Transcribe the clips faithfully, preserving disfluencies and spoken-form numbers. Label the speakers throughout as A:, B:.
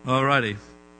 A: All righty.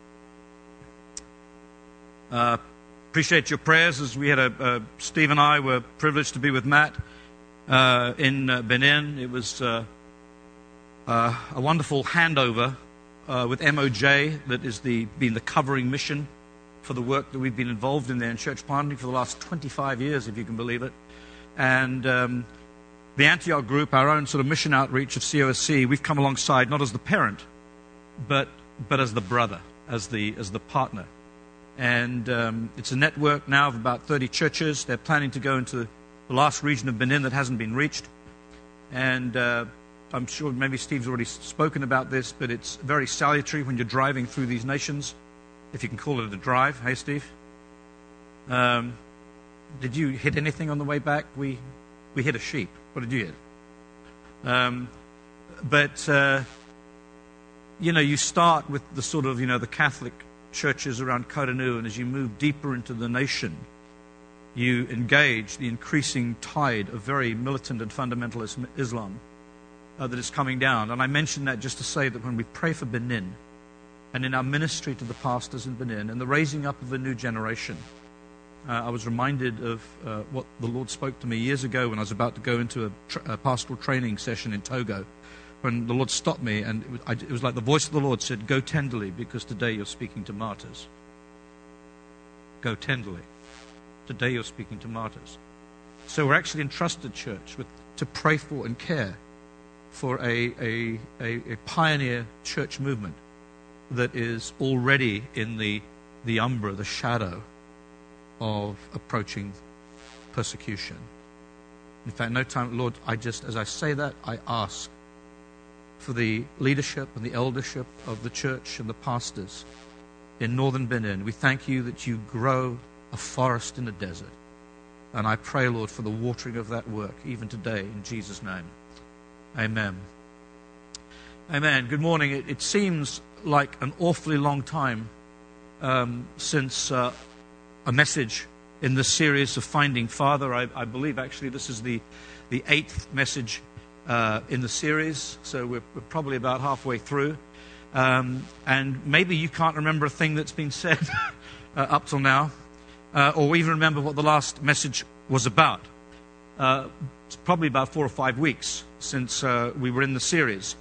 A: Uh, appreciate your prayers. As we had a, uh, Steve and I were privileged to be with Matt uh, in uh, Benin. It was uh, uh, a wonderful handover uh, with M O J that is the been the covering mission for the work that we've been involved in there in church planting for the last twenty-five years, if you can believe it. And um, the Antioch group, our own sort of mission outreach of C O S C, we've come alongside not as the parent, but but as the brother, as the as the partner. And um, it's a network now of about thirty churches. They're planning to go into the last region of Benin that hasn't been reached. And uh, I'm sure maybe Steve's already spoken about this, but it's very salutary when you're driving through these nations, if you can call it a drive. Hey, Steve? Um, did you hit anything on the way back? We we hit a sheep. What did you hit? Um, but... Uh, You know, you start with the sort of, you know, the Catholic churches around Cotonou, and as you move deeper into the nation, you engage the increasing tide of very militant and fundamentalist Islam uh, that is coming down. And I mention that just to say that when we pray for Benin, and in our ministry to the pastors in Benin, and the raising up of a new generation, uh, I was reminded of uh, what the Lord spoke to me years ago when I was about to go into a, tra- a pastoral training session in Togo, when the Lord stopped me, and it was, I, it was like the voice of the Lord said, "Go tenderly, because today you're speaking to martyrs." Go tenderly. Today you're speaking to martyrs. So we're actually entrusted, church, with, to pray for and care for a, a, a, a pioneer church movement that is already in the, the umbra, the shadow of approaching persecution. In fact, no time, Lord, I just, as I say that, I ask for the leadership and the eldership of the church and the pastors in northern Benin. We thank you that you grow a forest in a desert. And I pray, Lord, for the watering of that work, even today, in Jesus' name. Amen. Amen. Good morning. It, it seems like an awfully long time um, since uh, a message in this series of Finding Father. I, I believe, actually, this is the, the eighth message Uh, in the series, so we're, we're probably about halfway through, um, and maybe you can't remember a thing that's been said uh, up till now, uh, or even remember what the last message was about. Uh, it's probably about four or five weeks since uh, we were in the series.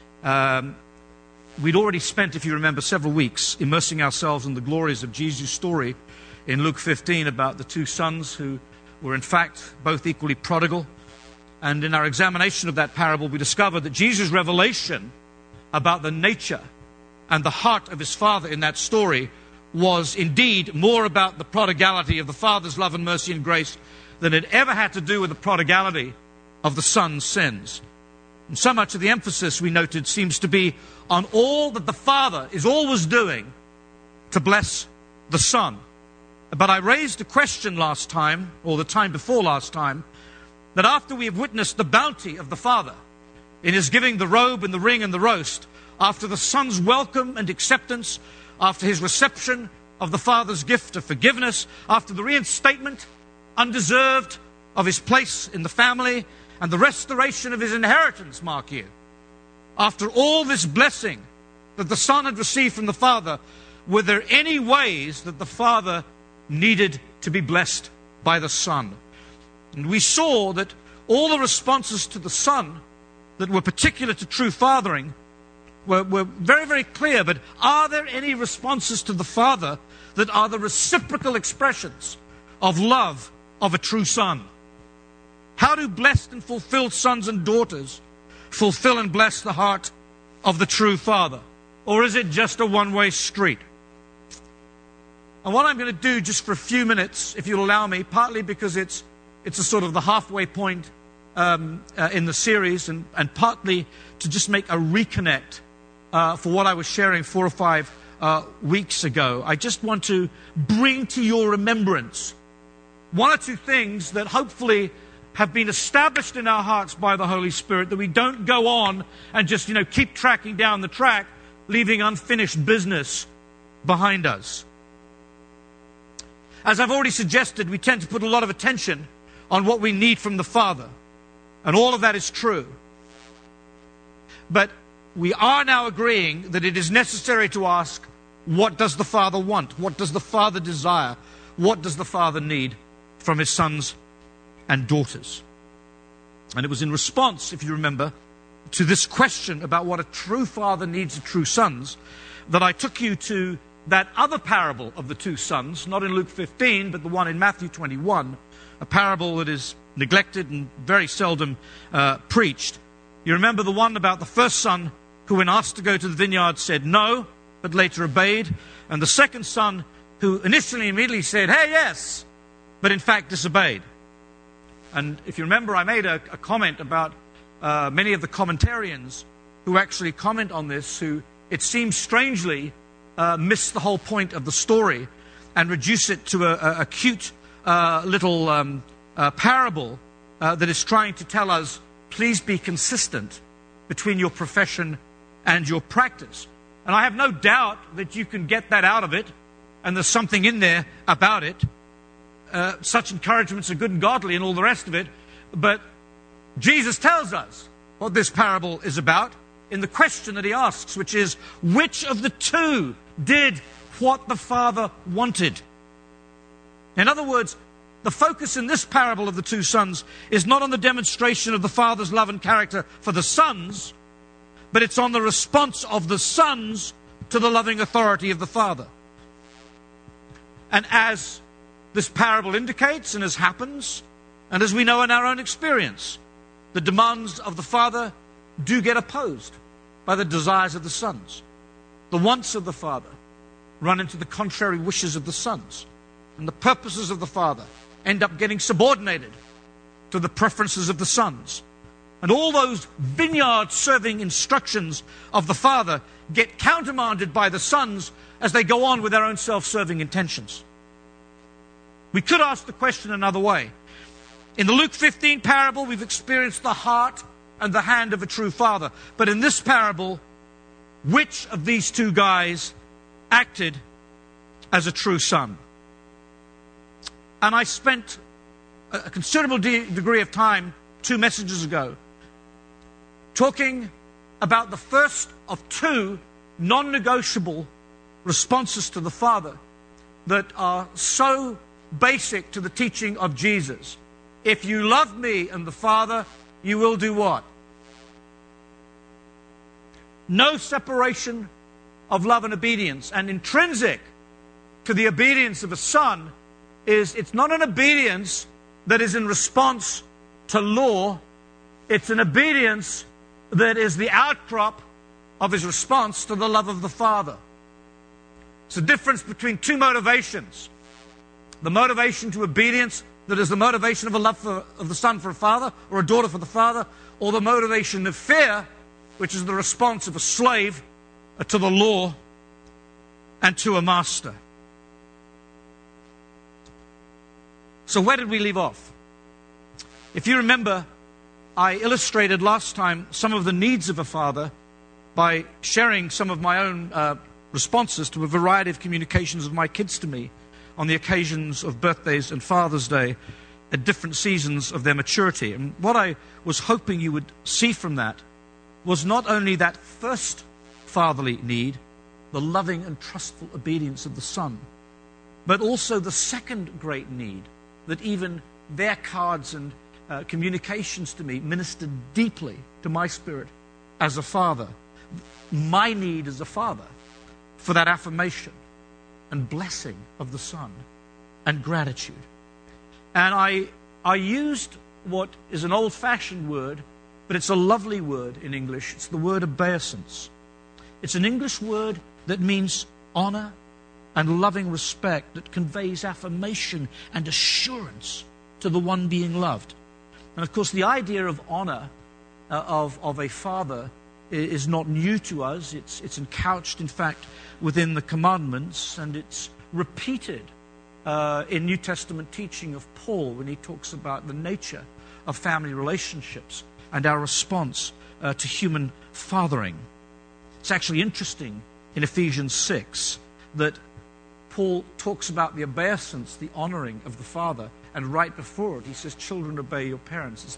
A: Um, we'd already spent, if you remember, several weeks immersing ourselves in the glories of Jesus' story in Luke fifteen about the two sons who were in fact both equally prodigal. And in our examination of that parable, we discovered that Jesus' revelation about the nature and the heart of his Father in that story was indeed more about the prodigality of the Father's love and mercy and grace than it ever had to do with the prodigality of the Son's sins. And so much of the emphasis, we noted, seems to be on all that the Father is always doing to bless the Son. But I raised a question last time, or the time before last time, that after we have witnessed the bounty of the Father in his giving the robe and the ring and the roast, after the Son's welcome and acceptance, after his reception of the Father's gift of forgiveness, after the reinstatement, undeserved, of his place in the family, and the restoration of his inheritance, mark you, after all this blessing that the Son had received from the Father, were there any ways that the Father needed to be blessed by the Son? And we saw that all the responses to the Son that were particular to true fathering were, were very, very clear. But are there any responses to the Father that are the reciprocal expressions of love of a true Son? How do blessed and fulfilled sons and daughters fulfill and bless the heart of the true Father? Or is it just a one-way street? And what I'm going to do just for a few minutes, if you'll allow me, partly because it's It's a sort of the halfway point um, uh, in the series, and, and partly to just make a reconnect uh, for what I was sharing four or five uh, weeks ago. I just want to bring to your remembrance one or two things that hopefully have been established in our hearts by the Holy Spirit, that we don't go on and just, you know, keep tracking down the track, leaving unfinished business behind us. As I've already suggested, we tend to put a lot of attention on what we need from the Father. And all of that is true. But we are now agreeing that it is necessary to ask, what does the Father want? What does the Father desire? What does the Father need from his sons and daughters? And it was in response, if you remember, to this question about what a true father needs of true sons, that I took you to that other parable of the two sons, not in Luke fifteen, but the one in Matthew twenty-one, a parable that is neglected and very seldom uh, preached. You remember the one about the first son who, when asked to go to the vineyard, said no, but later obeyed, and the second son who initially immediately said, hey, yes, but in fact disobeyed. And if you remember, I made a, a comment about uh, many of the commentarians who actually comment on this, who it seems strangely uh, miss the whole point of the story and reduce it to a, a, a cute uh, little um, uh, parable uh, that is trying to tell us, please be consistent between your profession and your practice. And I have no doubt that you can get that out of it, and there's something in there about it. Uh, such encouragements are good and godly and all the rest of it. But Jesus tells us what this parable is about in the question that he asks, which is, which of the two did what the Father wanted? In other words, the focus in this parable of the two sons is not on the demonstration of the Father's love and character for the sons, but it's on the response of the sons to the loving authority of the Father. And as this parable indicates, and as happens, and as we know in our own experience, the demands of the Father do get opposed by the desires of the sons. The wants of the Father run into the contrary wishes of the sons, and the purposes of the Father end up getting subordinated to the preferences of the sons. And all those vineyard-serving instructions of the Father get countermanded by the sons as they go on with their own self-serving intentions. We could ask the question another way. In the Luke fifteen parable, we've experienced the heart and the hand of a true father. But in this parable, which of these two guys acted as a true son? And I spent a considerable de- degree of time two messages ago talking about the first of two non-negotiable responses to the Father that are so basic to the teaching of Jesus. If you love me and the Father, you will do what? No separation of love and obedience. And intrinsic to the obedience of a son is it's not an obedience that is in response to law. It's an obedience that is the outcrop of his response to the love of the Father. It's the difference between two motivations. The motivation to obedience that is the motivation of a love for, of the son for a father or a daughter for the father, or the motivation of fear, which is the response of a slave to the law and to a master. So where did we leave off? If you remember, I illustrated last time some of the needs of a father by sharing some of my own uh, responses to a variety of communications of my kids to me on the occasions of birthdays and Father's Day at different seasons of their maturity. And what I was hoping you would see from that was not only that first fatherly need, the loving and trustful obedience of the son, but also the second great need that even their cards and uh, communications to me ministered deeply to my spirit as a father. My need as a father for that affirmation and blessing of the son and gratitude. And I I used what is an old-fashioned word, but it's a lovely word in English. It's the word obeisance. It's an English word that means honor and loving respect, that conveys affirmation and assurance to the one being loved. And of course, the idea of honor uh, of, of a father is not new to us. It's, it's encouched, in fact, within the commandments, and it's repeated uh, in New Testament teaching of Paul when he talks about the nature of family relationships and our response uh, to human fathering. It's actually interesting in Ephesians six that Paul talks about the obeisance, the honoring of the father, and right before it he says, children, obey your parents. It's that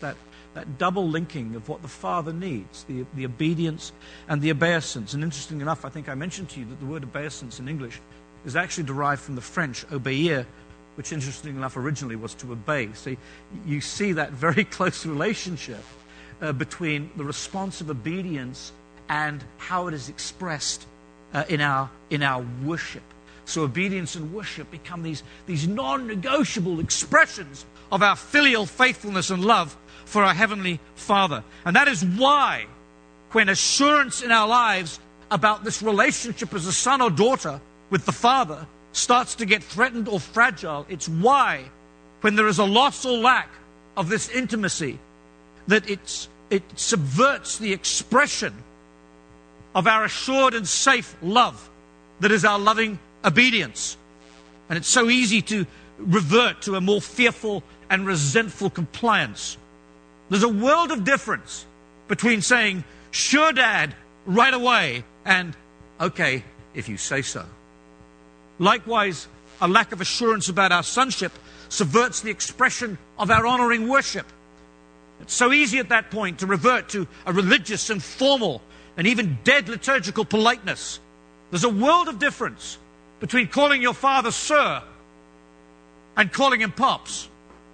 A: that double linking of what the Father needs, the, the obedience and the obeisance. And interestingly enough, I think I mentioned to you that the word obeisance in English is actually derived from the French obéir, which interestingly enough originally was to obey. So you see that very close relationship uh, between the response of obedience and how it is expressed uh, in our in our worship. So obedience and worship become these, these non-negotiable expressions of our filial faithfulness and love for our Heavenly Father. And that is why when assurance in our lives about this relationship as a son or daughter with the Father starts to get threatened or fragile, it's why when there is a loss or lack of this intimacy, that it's, it subverts the expression of our assured and safe love that is our loving obedience. And it's so easy to revert to a more fearful and resentful compliance. There's a world of difference between saying, sure, Dad, right away, and okay, if you say so. Likewise, a lack of assurance about our sonship subverts the expression of our honoring worship. It's so easy at that point to revert to a religious and formal and even dead liturgical politeness. There's a world of difference between calling your father sir and calling him pops.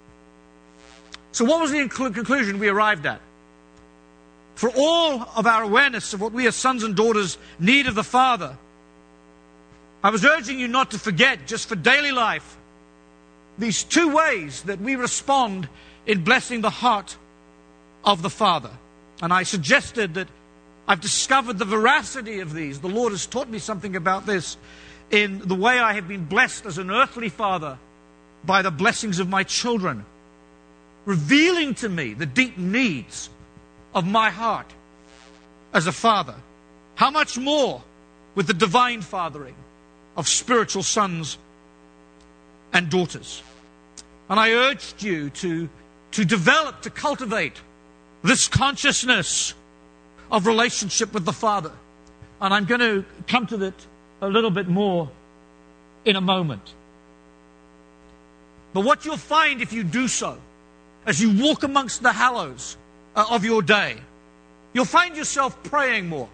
A: So what was the conclusion we arrived at? For all of our awareness of what we as sons and daughters need of the Father, I was urging you not to forget, just for daily life, these two ways that we respond in blessing the heart of the Father. And I suggested that I've discovered the veracity of these. The Lord has taught me something about this in the way I have been blessed as an earthly father by the blessings of my children, revealing to me the deep needs of my heart as a father. How much more with the divine fathering of spiritual sons and daughters? And I urged you to, to develop, to cultivate this consciousness of relationship with the Father. And I'm going to come to that a little bit more in a moment. But what you'll find if you do so, as you walk amongst the hallows uh, of your day, you'll find yourself praying more.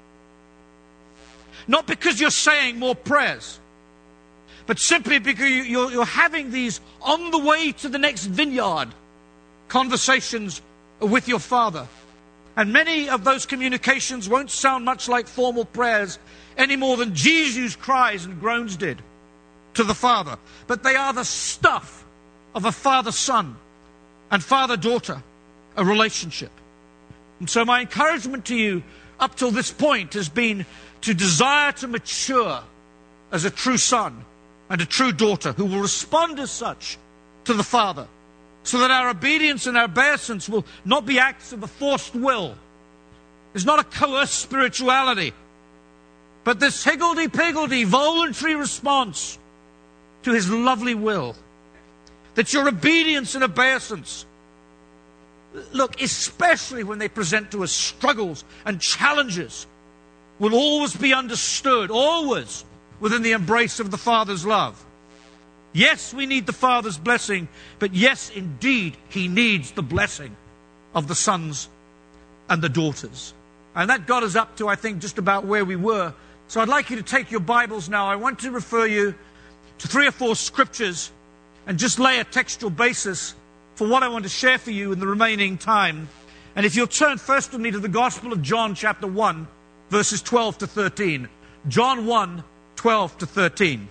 A: Not because you're saying more prayers, but simply because you're, you're having these on the way to the next vineyard conversations with your Father. And many of those communications won't sound much like formal prayers any more than Jesus' cries and groans did to the Father. But they are the stuff of a father-son and father-daughter, a relationship. And so my encouragement to you up till this point has been to desire to mature as a true son and a true daughter who will respond as such to the Father, so that our obedience and our obeisance will not be acts of a forced will. It's not a coerced spirituality, but this higgledy-piggledy voluntary response to His lovely will. That your obedience and obeisance, look, especially when they present to us struggles and challenges, will always be understood, always within the embrace of the Father's love. Yes, we need the Father's blessing, but yes, indeed, He needs the blessing of the sons and the daughters. And that got us up to, I think, just about where we were. So I'd like you to take your Bibles now. I want to refer you to three or four scriptures and just lay a textual basis for what I want to share for you in the remaining time. And if you'll turn first with me to the Gospel of John, chapter one, verses twelve to thirteen. John one, twelve to thirteen.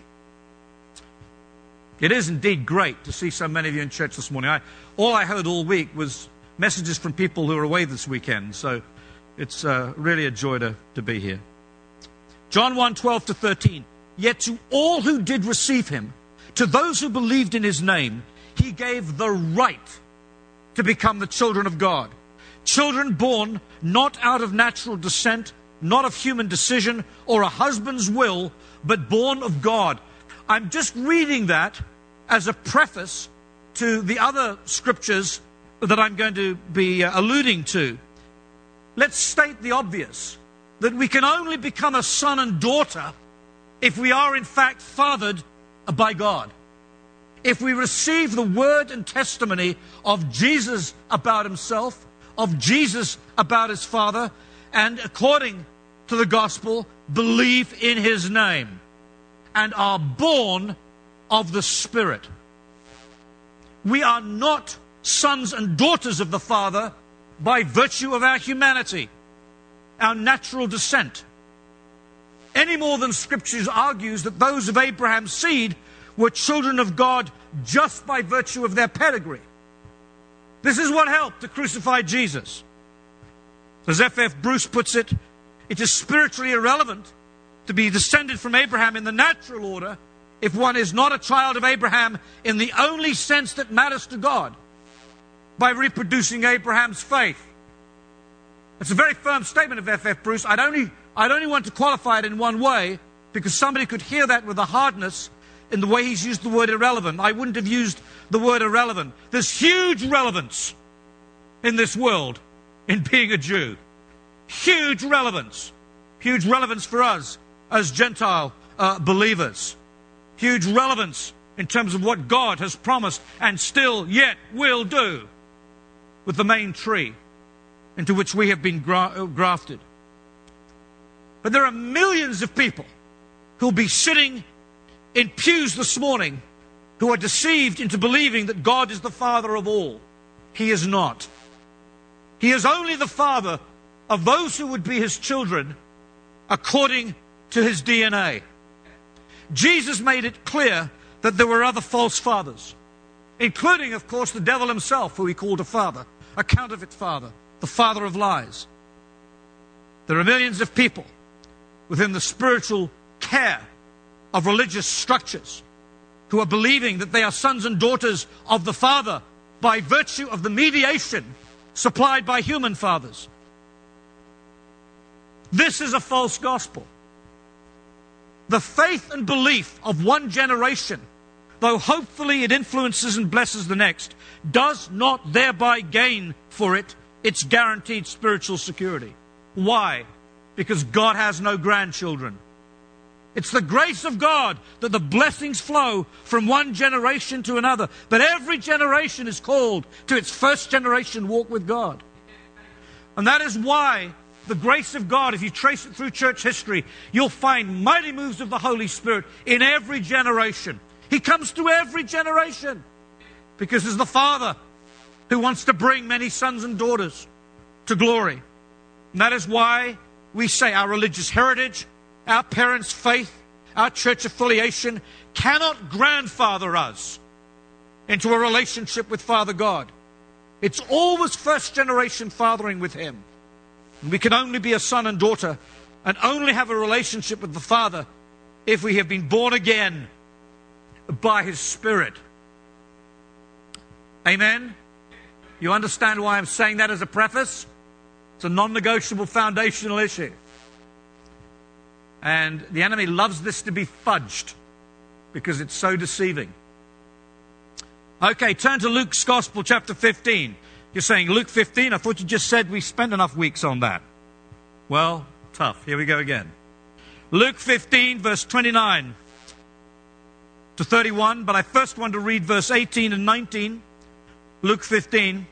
A: It is indeed great to see so many of you in church this morning. I, all I heard all week was messages from people who are away this weekend. So it's uh, really a joy to, to be here. John one, twelve to thirteen. Yet to all who did receive Him, to those who believed in His name, He gave the right to become the children of God. Children born not out of natural descent, not of human decision or a husband's will, but born of God. I'm just reading that as a preface to the other scriptures that I'm going to be uh, alluding to. Let's state the obvious, that we can only become a son and daughter if we are in fact fathered by God. if we receive the word and testimony of Jesus about himself, of Jesus about his Father, and according to the gospel, believe in his name, and are born of the Spirit. We are not sons and daughters of the Father by virtue of our humanity, our natural descent, any more than Scriptures argues that those of Abraham's seed were children of God just by virtue of their pedigree. This is what helped to crucify Jesus. As F F Bruce puts it, it is spiritually irrelevant to be descended from Abraham in the natural order if one is not a child of Abraham in the only sense that matters to God, by reproducing Abraham's faith. It's a very firm statement of F F Bruce. I'd only, I'd only want to qualify it in one way, because somebody could hear that with a hardness in the way he's used the word irrelevant. I wouldn't have used the word irrelevant. There's huge relevance in this world in being a Jew. Huge relevance. Huge relevance for us as Gentile uh, believers. Huge relevance in terms of what God has promised and still yet will do with the main tree into which we have been gra- grafted. But there are millions of people who'll be sitting in pews this morning who are deceived into believing that God is the Father of all. He is not. He is only the Father of those who would be his children according to his D N A. Jesus made it clear that there were other false fathers, including, of course, the devil himself, who he called a father, a counterfeit father, the father of lies. There are millions of people within the spiritual care of religious structures who are believing that they are sons and daughters of the Father by virtue of the mediation supplied by human fathers. This is a false gospel. The faith and belief of one generation, though hopefully it influences and blesses the next, does not thereby gain for it its guaranteed spiritual security. Why? Because God has no grandchildren. It's the grace of God that the blessings flow from one generation to another. But every generation is called to its first generation walk with God. And that is why the grace of God, if you trace it through church history, you'll find mighty moves of the Holy Spirit in every generation. He comes to every generation because he's the Father who wants to bring many sons and daughters to glory. And that is why we say our religious heritage, our parents' faith, our church affiliation cannot grandfather us into a relationship with Father God. It's always first generation fathering with him. We can only be a son and daughter and only have a relationship with the Father if we have been born again by his Spirit. Amen? You understand why I'm saying that as a preface? It's a non-negotiable foundational issue. And the enemy loves this to be fudged because it's so deceiving. Okay, turn to Luke's Gospel, chapter fifteen. You're saying, Luke fifteen? I thought you just said we spent enough weeks on that. Well, tough. Here we go again. Luke fifteen, verse twenty-nine to thirty-one. But I first want to read verse eighteen and nineteen. Luke fifteen.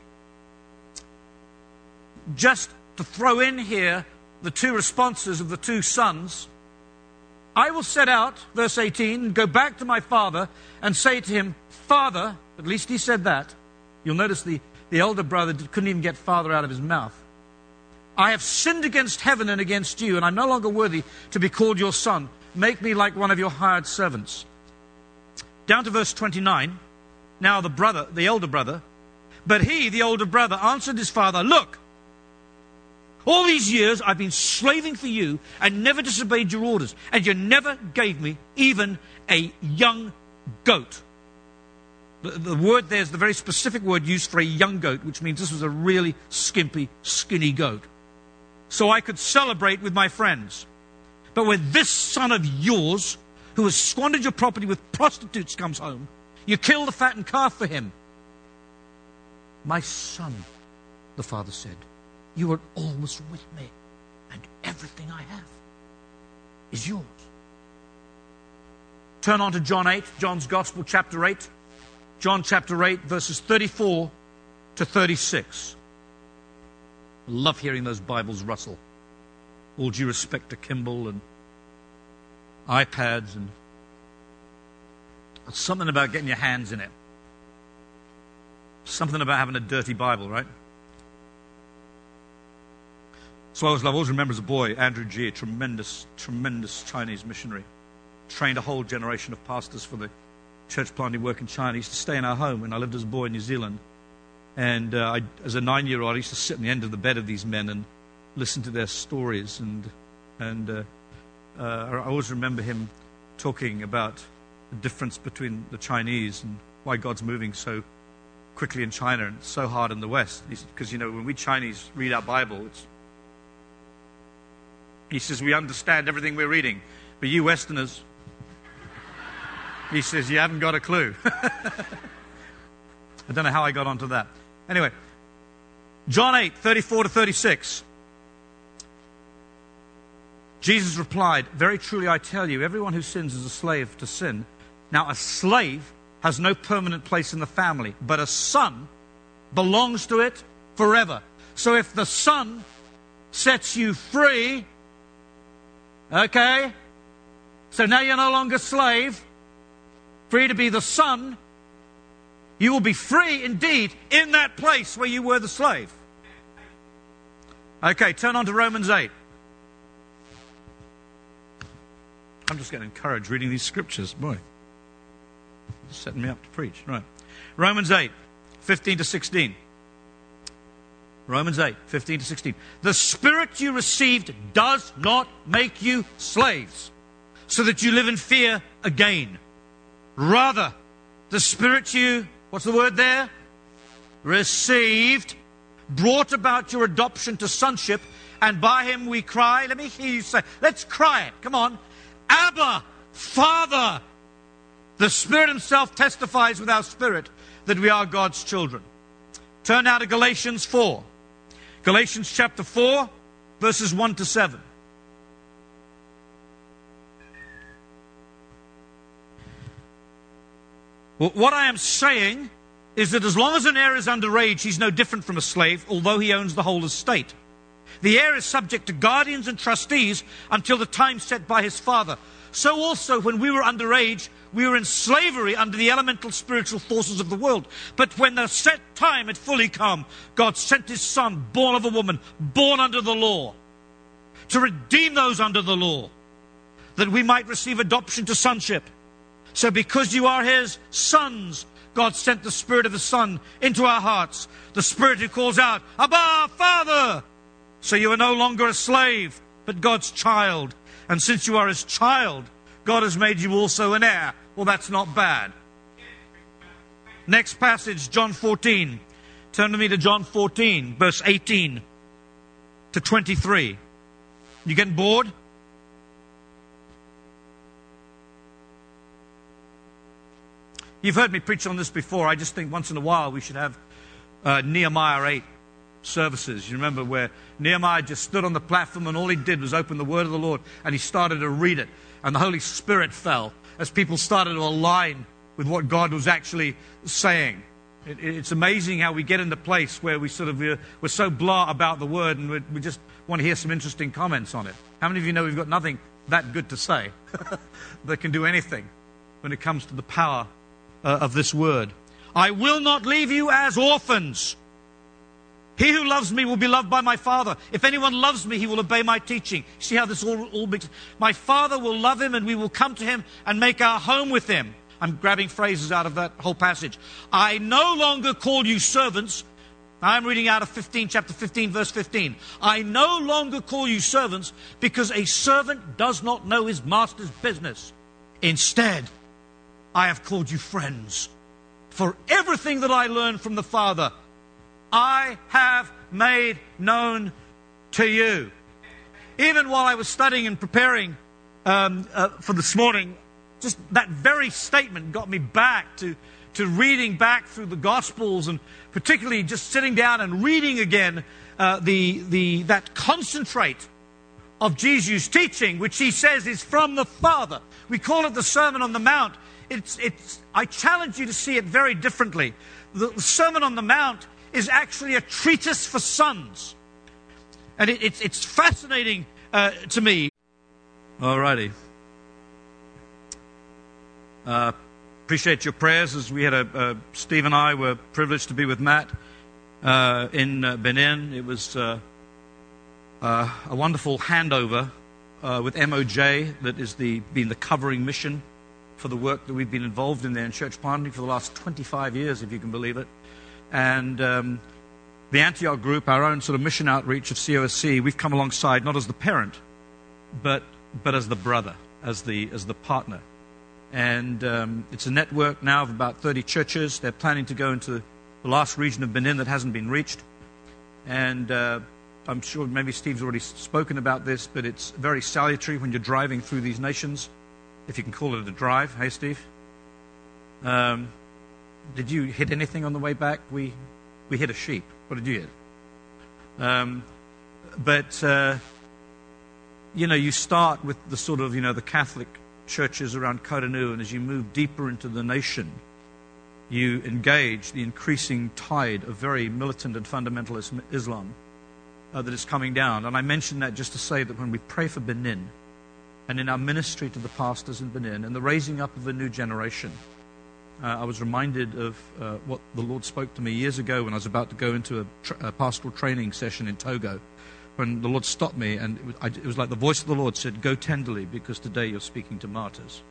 A: Just to throw in here the two responses of the two sons. I will set out, verse eighteen, and go back to my father and say to him, Father, at least he said that. You'll notice the, the elder brother couldn't even get father out of his mouth. I have sinned against heaven and against you, and I'm no longer worthy to be called your son. Make me like one of your hired servants. Down to verse twenty-nine. Now the brother, the elder brother, but he, the older brother, answered his father, Look, all these years I've been slaving for you and never disobeyed your orders, and you never gave me even a young goat. The, the word there is the very specific word used for a young goat, which means this was a really skimpy, skinny goat. So I could celebrate with my friends. But when this son of yours, who has squandered your property with prostitutes, comes home, you kill the fattened calf for him. My son, the father said, you are always with me, and everything I have is yours. Turn on to John eight, John's Gospel, chapter eight. John chapter eight, verses thirty-four to thirty-six. I love hearing those Bibles rustle. All due respect to Kimball and iPads, and something about getting your hands in it. Something about having a dirty Bible, right? So I always love, I always remember as a boy, Andrew G., a tremendous, tremendous Chinese missionary. Trained a whole generation of pastors for the church planting work in China. He used to stay in our home when I lived as a boy in New Zealand. And uh, I, as a nine-year-old, I used to sit on the end of the bed of these men and listen to their stories. And and uh, uh, I always remember him talking about the difference between the Chinese and why God's moving so quickly in China and so hard in the West. Because, you know, when we Chinese read our Bible, it's, he says, we understand everything we're reading. But you Westerners, he says, you haven't got a clue. I don't know how I got onto that. Anyway, John eight, thirty-four to thirty-six. Jesus replied, very truly I tell you, everyone who sins is a slave to sin. Now a slave has no permanent place in the family, but a son belongs to it forever. So if the son sets you free, okay, so now you're no longer slave, free to be the son, you will be free indeed in that place where you were the slave. Okay, turn on to Romans eight. I'm just getting encouraged reading these scriptures. Boy, setting me up to preach. Right. Romans eight, fifteen to sixteen. Romans eight, fifteen to sixteen. The Spirit you received does not make you slaves, so that you live in fear again. Rather, the Spirit you, what's the word there? Received, brought about your adoption to sonship, and by him we cry. Let me hear you say, let's cry it. Come on. Abba, Father. The Spirit himself testifies with our spirit that we are God's children. Turn now to Galatians four. Galatians chapter four, verses one to seven. Well, what I am saying is that as long as an heir is underage, he's no different from a slave, although he owns the whole estate. The heir is subject to guardians and trustees until the time set by his father. So also, when we were underage, we were in slavery under the elemental spiritual forces of the world. But when the set time had fully come, God sent his Son, born of a woman, born under the law, to redeem those under the law, that we might receive adoption to sonship. So because you are his sons, God sent the Spirit of the Son into our hearts, the Spirit who calls out, Abba, Father! So you are no longer a slave, but God's child. And since you are his child, God has made you also an heir. Well, that's not bad. Next passage, John fourteen. Turn to me to John fourteen, verse eighteen to twenty-three. You getting bored? You've heard me preach on this before. I just think once in a while we should have uh, Nehemiah eight services. You remember where Nehemiah just stood on the platform and all he did was open the word of the Lord and he started to read it. And the Holy Spirit fell as people started to align with what God was actually saying. It, it's amazing how we get in the place where we sort of, uh, we're so blah about the word and we, we just want to hear some interesting comments on it. How many of you know we've got nothing that good to say that can do anything when it comes to the power uh, of this word? I will not leave you as orphans. He who loves me will be loved by my Father. If anyone loves me, he will obey my teaching. See how this all, all makes... My Father will love him and we will come to him and make our home with him. I'm grabbing phrases out of that whole passage. I no longer call you servants. I'm reading out of fifteen, chapter fifteen, verse fifteen. I no longer call you servants because a servant does not know his master's business. Instead, I have called you friends. For everything that I learned from the Father, I have made known to you. Even while I was studying and preparing um, uh, for this morning, just that very statement got me back to, to reading back through the Gospels and particularly just sitting down and reading again uh, the, the, that concentrate of Jesus' teaching, which he says is from the Father. We call it the Sermon on the Mount. It's, it's, I challenge you to see it very differently. The, the Sermon on the Mount is actually a treatise for sons. And it, it's, it's fascinating uh, to me. All righty. Uh, appreciate your prayers. As we had a, uh, Steve and I were privileged to be with Matt uh, in uh, Benin. It was uh, uh, a wonderful handover uh, with M O J that is the been the covering mission for the work that we've been involved in there in church planting for the last twenty-five years, if you can believe it. And um, the Antioch group, our own sort of mission outreach of C O S C, we've come alongside not as the parent, but but as the brother, as the as the partner. And um, it's a network now of about thirty churches. They're planning to go into the last region of Benin that hasn't been reached. And uh, I'm sure maybe Steve's already spoken about this, but it's very salutary when you're driving through these nations, if you can call it a drive. Hey, Steve? Um, did you hit anything on the way back? We we hit a sheep. What did you hit? Um, but, uh, you know, you start with the sort of, you know, the Catholic churches around Cotonou, and as you move deeper into the nation, you engage the increasing tide of very militant and fundamentalist Islam uh, that is coming down. And I mention that just to say that when we pray for Benin, and in our ministry to the pastors in Benin, and the raising up of a new generation, uh, I was reminded of uh, what the Lord spoke to me years ago when I was about to go into a, tra- a pastoral training session in Togo, when the Lord stopped me, and it was, I, it was like the voice of the Lord said, "Go tenderly, because today you're speaking to martyrs."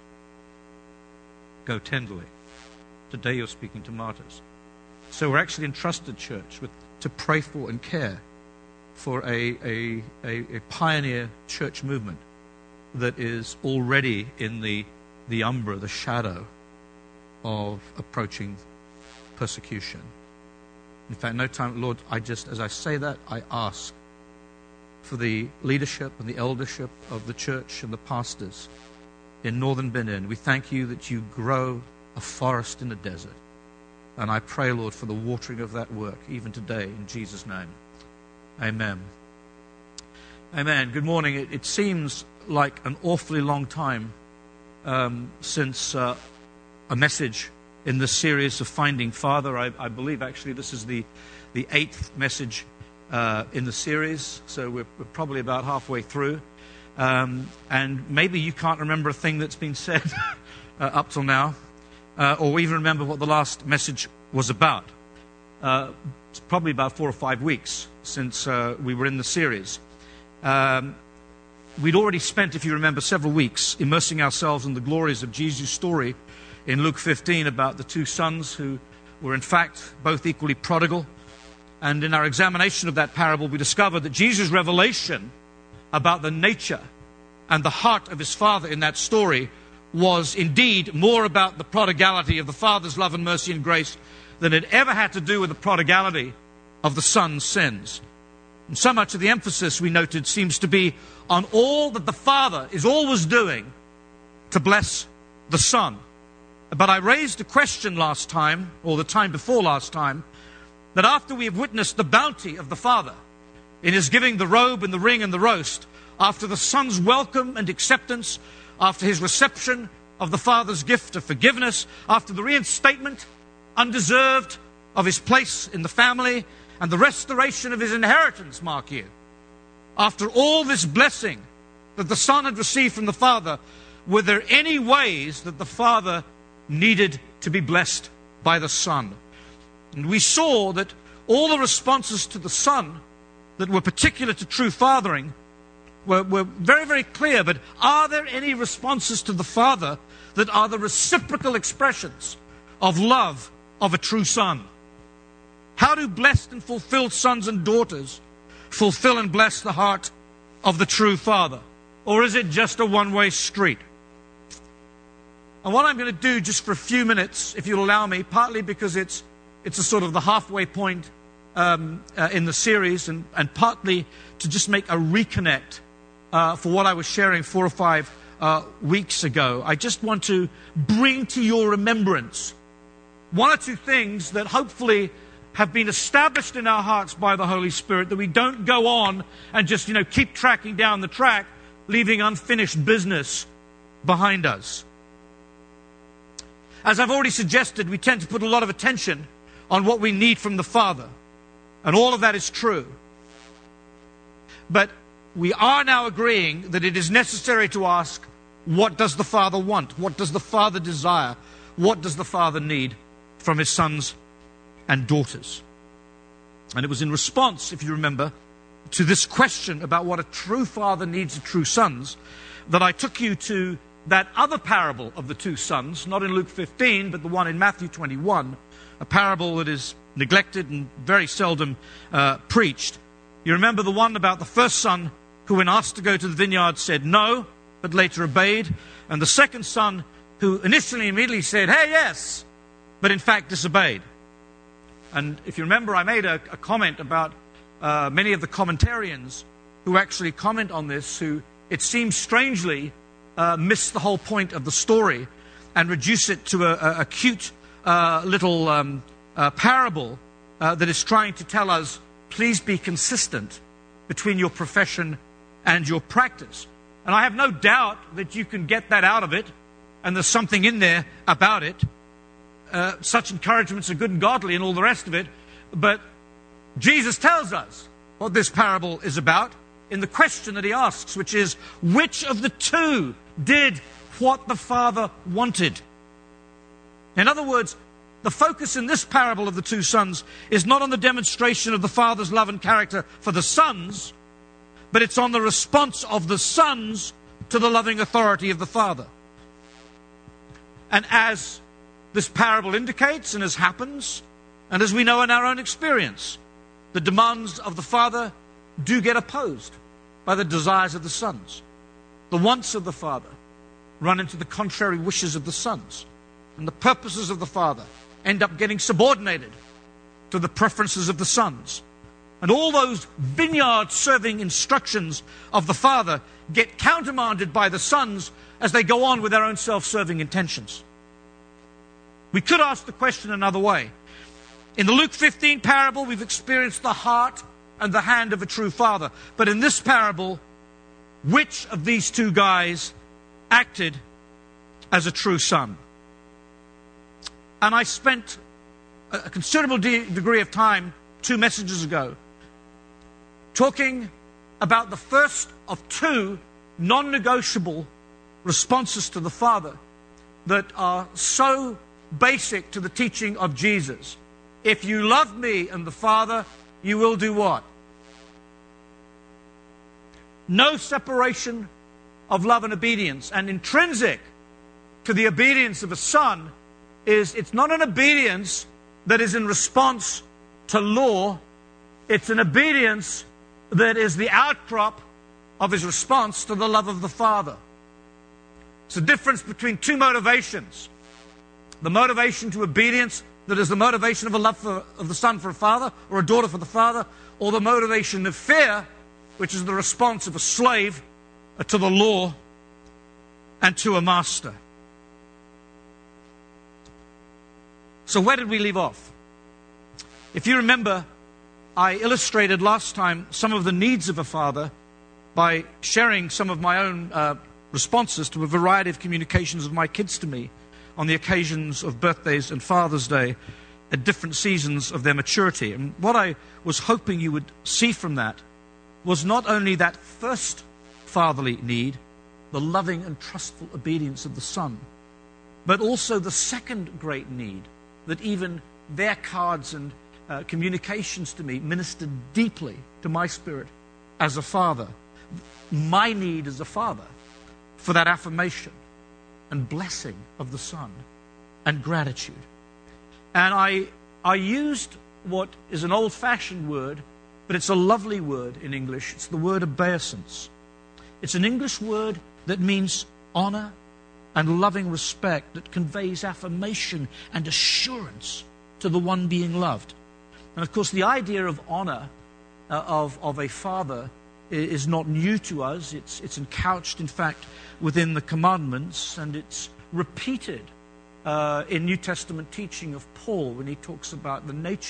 A: Go tenderly. Today you're speaking to martyrs. So we're actually entrusted, church, with, to pray for and care for a, a, a, a pioneer church movement that is already in the, the umbra, the shadow of approaching persecution. In fact, no time, Lord, I just, as I say that, I ask for the leadership and the eldership of the church and the pastors in northern Benin. We thank you that you grow a forest in the desert. And I pray, Lord, for the watering of that work, even today, in Jesus' name. Amen. Amen. Good morning. It, it seems like an awfully long time um, since uh, a message in this series of Finding Father. I, I believe, actually, this is the, the eighth message Uh, in the series, so we're, we're probably about halfway through, um, and maybe you can't remember a thing that's been said uh, up till now, uh, or even remember what the last message was about. Uh, it's probably about four or five weeks since uh, we were in the series. Um, we'd already spent, if you remember, several weeks immersing ourselves in the glories of Jesus' story in Luke fifteen about the two sons who were in fact both equally prodigal. And in our examination of that parable, we discovered that Jesus' revelation about the nature and the heart of his Father in that story was indeed more about the prodigality of the Father's love and mercy and grace than it ever had to do with the prodigality of the Son's sins. And so much of the emphasis, we noted, seems to be on all that the Father is always doing to bless the Son. But I raised a question last time, or the time before last time, that after we have witnessed the bounty of the Father in his giving the robe and the ring and the roast, after the Son's welcome and acceptance, after his reception of the Father's gift of forgiveness, after the reinstatement, undeserved, of his place in the family, and the restoration of his inheritance, mark you, after all this blessing that the Son had received from the Father, were there any ways that the Father needed to be blessed by the Son? And we saw that all the responses to the Son that were particular to true fathering were, were very, very clear. But are there any responses to the Father that are the reciprocal expressions of love of a true Son? How do blessed and fulfilled sons and daughters fulfill and bless the heart of the true Father? Or is it just a one-way street? And what I'm going to do just for a few minutes, if you'll allow me, partly because it's It's a sort of the halfway point um, uh, in the series, and, and partly to just make a reconnect uh, for what I was sharing four or five uh, weeks ago. I just want to bring to your remembrance one or two things that hopefully have been established in our hearts by the Holy Spirit, that we don't go on and just, you know, keep tracking down the track, leaving unfinished business behind us. As I've already suggested, we tend to put a lot of attention on what we need from the Father. And all of that is true. But we are now agreeing that it is necessary to ask, what does the Father want? What does the Father desire? What does the Father need from his sons and daughters? And it was in response, if you remember, to this question about what a true father needs of true sons, that I took you to that other parable of the two sons, not in Luke fifteen, but the one in Matthew twenty-one, a parable that is neglected and very seldom uh, preached. You remember the one about the first son who, when asked to go to the vineyard, said no, but later obeyed, and the second son who initially immediately said, hey, yes, but in fact disobeyed. And if you remember, I made a, a comment about uh, many of the commentarians who actually comment on this, who it seems strangely uh, miss the whole point of the story and reduce it to a, a, a cute uh, little um, uh, parable uh, that is trying to tell us, please be consistent between your profession and your practice. And I have no doubt that you can get that out of it, and there's something in there about it. Uh, such encouragements are good and godly and all the rest of it. But Jesus tells us what this parable is about in the question that he asks, which is, which of the two did what the Father wanted? In other words, the focus in this parable of the two sons is not on the demonstration of the Father's love and character for the sons, but it's on the response of the sons to the loving authority of the Father. And as this parable indicates, and as happens, and as we know in our own experience, the demands of the Father do get opposed by the desires of the sons. The wants of the Father run into the contrary wishes of the sons, and the purposes of the Father end up getting subordinated to the preferences of the sons. And all those vineyard-serving instructions of the Father get countermanded by the sons as they go on with their own self-serving intentions. We could ask the question another way. In the Luke fifteen parable, we've experienced the heart and the hand of a true father. But in this parable, which of these two guys acted as a true son? And I spent a considerable de- degree of time two messages ago talking about the first of two non-negotiable responses to the Father that are so basic to the teaching of Jesus. If you love me and the Father, you will do what? No separation of love and obedience. And intrinsic to the obedience of a son is it's not an obedience that is in response to law. It's an obedience that is the outcrop of his response to the love of the Father. It's a difference between two motivations. The motivation to obedience that is the motivation of a love for, of the son for a father or a daughter for the father, or the motivation of fear, which is the response of a slave to the law and to a master. So where did we leave off? If you remember, I illustrated last time some of the needs of a father by sharing some of my own uh, responses to a variety of communications of my kids to me on the occasions of birthdays and Father's Day at different seasons of their maturity. And what I was hoping you would see from that was not only that first fatherly need, the loving and trustful obedience of the son, but also the second great need that even their cards and uh, communications to me ministered deeply to my spirit as a father. My need as a father for that affirmation and blessing of the son and gratitude. And I I used what is an old-fashioned word, but it's a lovely word in English. It's the word obeisance. It's an English word that means honor and loving respect, that conveys affirmation and assurance to the one being loved. And of course, the idea of honor uh, of, of a father is not new to us. It's, it's encouched, in fact, within the commandments, and it's repeated uh, in New Testament teaching of Paul when he talks about the nature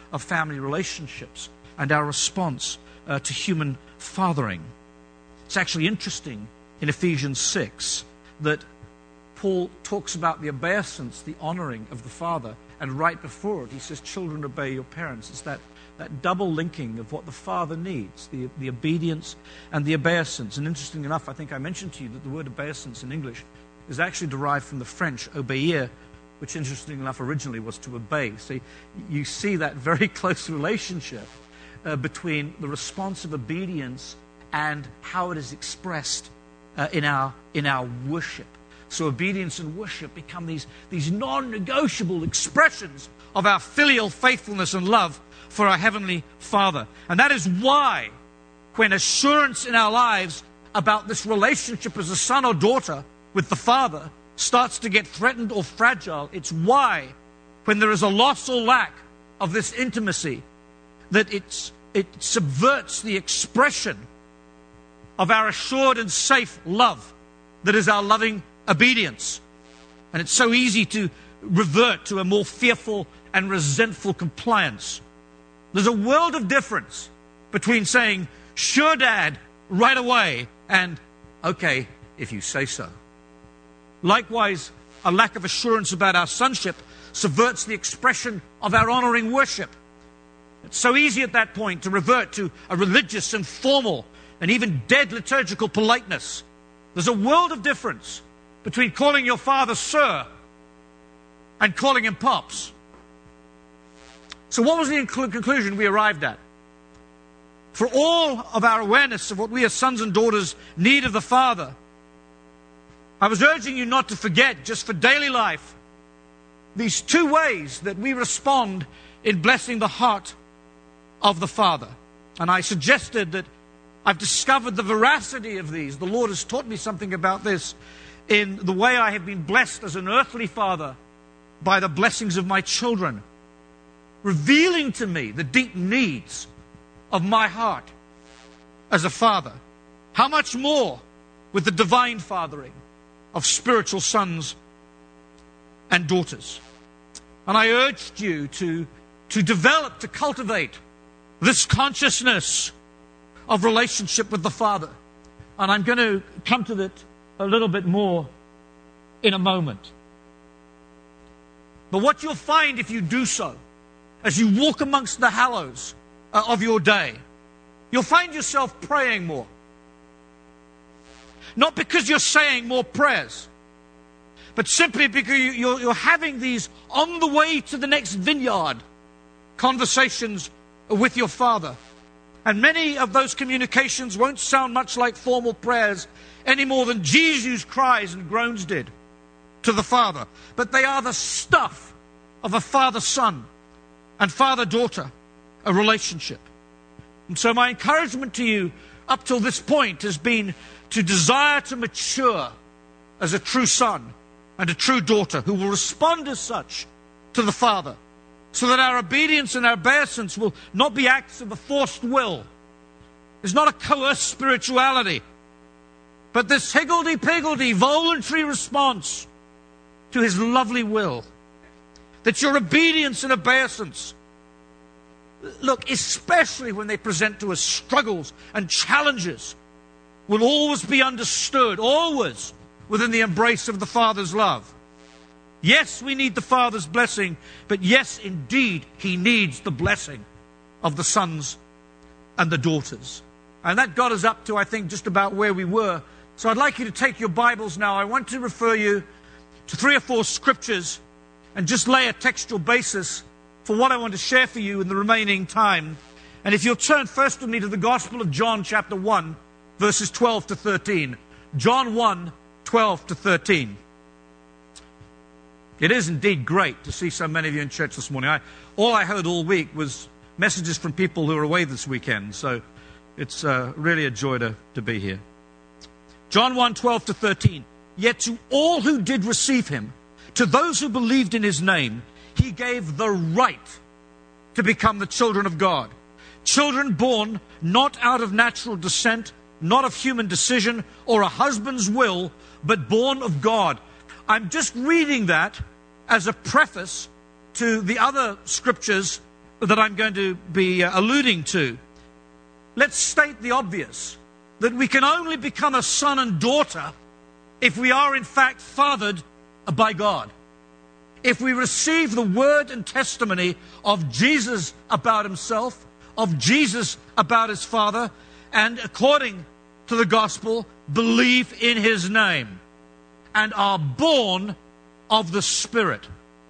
A: of family relationships and our response uh, to human fathering. It's actually interesting in Ephesians six that Paul talks about the obeisance, the honoring of the father, and right before it he says, children, obey your parents. It's that, that double linking of what the father needs, the, the obedience and the obeisance. And interesting enough, I think I mentioned to you that the word obeisance in English is actually derived from the French obéir, which interesting enough originally was to obey. So you see that very close relationship uh, between the response of obedience and how it is expressed uh, in our in our worship. So obedience and worship become these, these non-negotiable expressions of our filial faithfulness and love for our Heavenly Father. And that is why when assurance in our lives about this relationship as a son or daughter with the Father starts to get threatened or fragile, it's why when there is a loss or lack of this intimacy, that it's, it subverts the expression of our assured and safe love that is our loving obedience. And it's so easy to revert to a more fearful and resentful compliance. There's a world of difference between saying, sure, Dad, right away, and okay, if you say so. Likewise, a lack of assurance about our sonship subverts the expression of our honoring worship. It's so easy at that point to revert to a religious and formal and even dead liturgical politeness. There's a world of difference between calling your father sir and calling him pops. So what was the inclu- conclusion we arrived at? For all of our awareness of what we as sons and daughters need of the Father, I was urging you not to forget, just for daily life, these two ways that we respond in blessing the heart of the Father. And I suggested that I've discovered the veracity of these. The Lord has taught me something about this in the way I have been blessed as an earthly father by the blessings of my children, revealing to me the deep needs of my heart as a father. How much more with the divine fathering of spiritual sons and daughters. And I urged you to, to develop, to cultivate this consciousness of relationship with the Father. And I'm going to come to that a little bit more in a moment. But what you'll find if you do so, as you walk amongst the hallows uh, of your day, you'll find yourself praying more. Not because you're saying more prayers, but simply because you're, you're having these on the way to the next vineyard conversations with your Father. And many of those communications won't sound much like formal prayers any more than Jesus' cries and groans did to the Father. But they are the stuff of a father-son and father-daughter, a relationship. And so my encouragement to you up till this point has been to desire to mature as a true son and a true daughter who will respond as such to the Father, so that our obedience and our obeisance will not be acts of a forced will. It's not a coerced spirituality, but this higgledy-piggledy voluntary response to His lovely will. That your obedience and obeisance, look, especially when they present to us struggles and challenges, will always be understood, always within the embrace of the Father's love. Yes, we need the Father's blessing, but yes, indeed, He needs the blessing of the sons and the daughters. And that got us up to, I think, just about where we were. So I'd like you to take your Bibles now. I want to refer you to three or four scriptures and just lay a textual basis for what I want to share for you in the remaining time. And if you'll turn first with me to the Gospel of John, chapter one, verses twelve to thirteen. John one, twelve to thirteen. It is indeed great to see so many of you in church this morning. I, all I heard all week was messages from people who are away this weekend. So it's uh, really a joy to, to be here. John one, twelve to thirteen. Yet to all who did receive Him, to those who believed in His name, He gave the right to become the children of God. Children born not out of natural descent, not of human decision or a husband's will, but born of God. I'm just reading that as a preface to the other scriptures that I'm going to be uh, alluding to, let's state the obvious, that we can only become a son and daughter if we are in fact fathered by God. If we receive the word and testimony of Jesus about himself, of Jesus about his Father, and according to the gospel, believe in his name, and are born of the Spirit.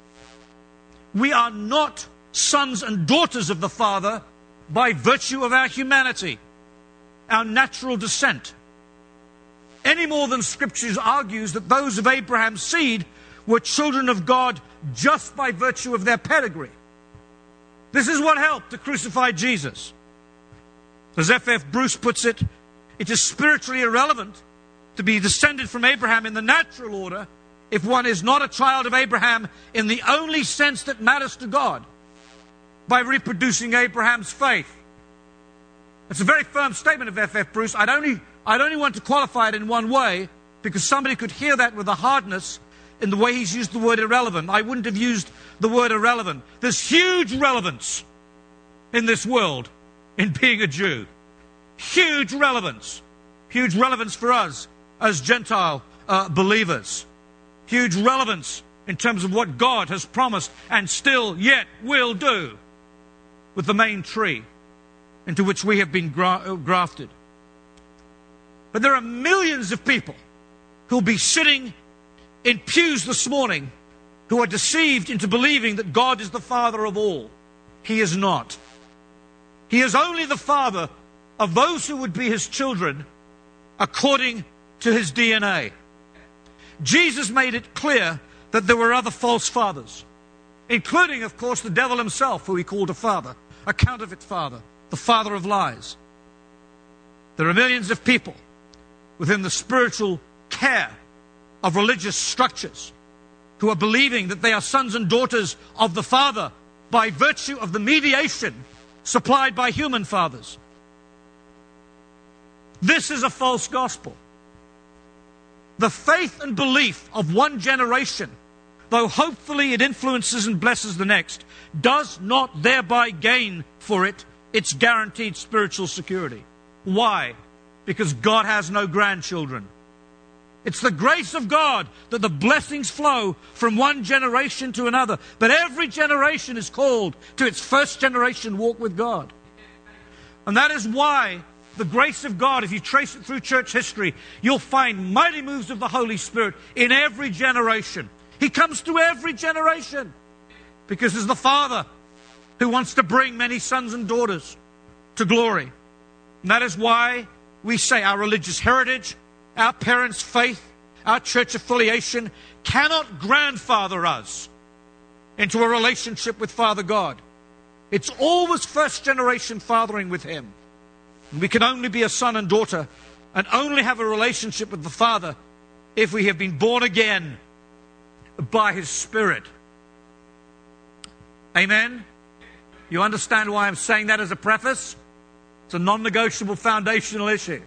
A: We are not sons and daughters of the Father by virtue of our humanity, our natural descent, any more than Scriptures argues that those of Abraham's seed were children of God just by virtue of their pedigree. This is what helped to crucify Jesus. As F F Bruce puts it, it is spiritually irrelevant to be descended from Abraham in the natural order if one is not a child of Abraham in the only sense that matters to God, by reproducing Abraham's faith. It's a very firm statement of F F Bruce. I'd only, I'd only want to qualify it in one way, because somebody could hear that with a hardness in the way he's used the word irrelevant. I wouldn't have used the word irrelevant. There's huge relevance in this world in being a Jew. Huge relevance. Huge relevance for us as Gentile uh, believers. Huge relevance in terms of what God has promised and still yet will do with the main tree into which we have been gra- grafted. But there are millions of people who'll be sitting in pews this morning who are deceived into believing that God is the Father of all. He is not. He is only the Father of those who would be his children according to his D N A. Jesus made it clear that there were other false fathers, including, of course, the devil himself, who he called a father, a counterfeit father, the father of lies. There are millions of people within the spiritual care of religious structures who are believing that they are sons and daughters of the Father by virtue of the mediation supplied by human fathers. This is a false gospel. The faith and belief of one generation, though hopefully it influences and blesses the next, does not thereby gain for it its guaranteed spiritual security. Why? Because God has no grandchildren. It's the grace of God that the blessings flow from one generation to another. But every generation is called to its first generation walk with God. And that is why the grace of God, if you trace it through church history, you'll find mighty moves of the Holy Spirit in every generation. He comes to every generation because he's the Father who wants to bring many sons and daughters to glory. And that is why we say our religious heritage, our parents' faith, our church affiliation cannot grandfather us into a relationship with Father God. It's always first generation fathering with him. And we can only be a son and daughter and only have a relationship with the Father if we have been born again by his Spirit. Amen? You understand why I'm saying that as a preface? It's a non-negotiable foundational issue.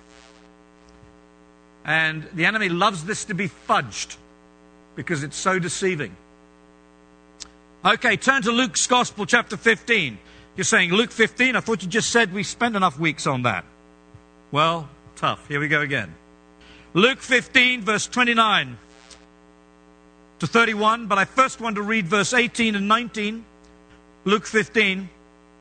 A: And the enemy loves this to be fudged because it's so deceiving. Okay, turn to Luke's Gospel, chapter fifteen. You're saying, Luke fifteen? I thought you just said we spent enough weeks on that. Well, tough. Here we go again. Luke fifteen, verse twenty-nine to thirty-one. But I first want to read verse eighteen and nineteen. Luke fifteen.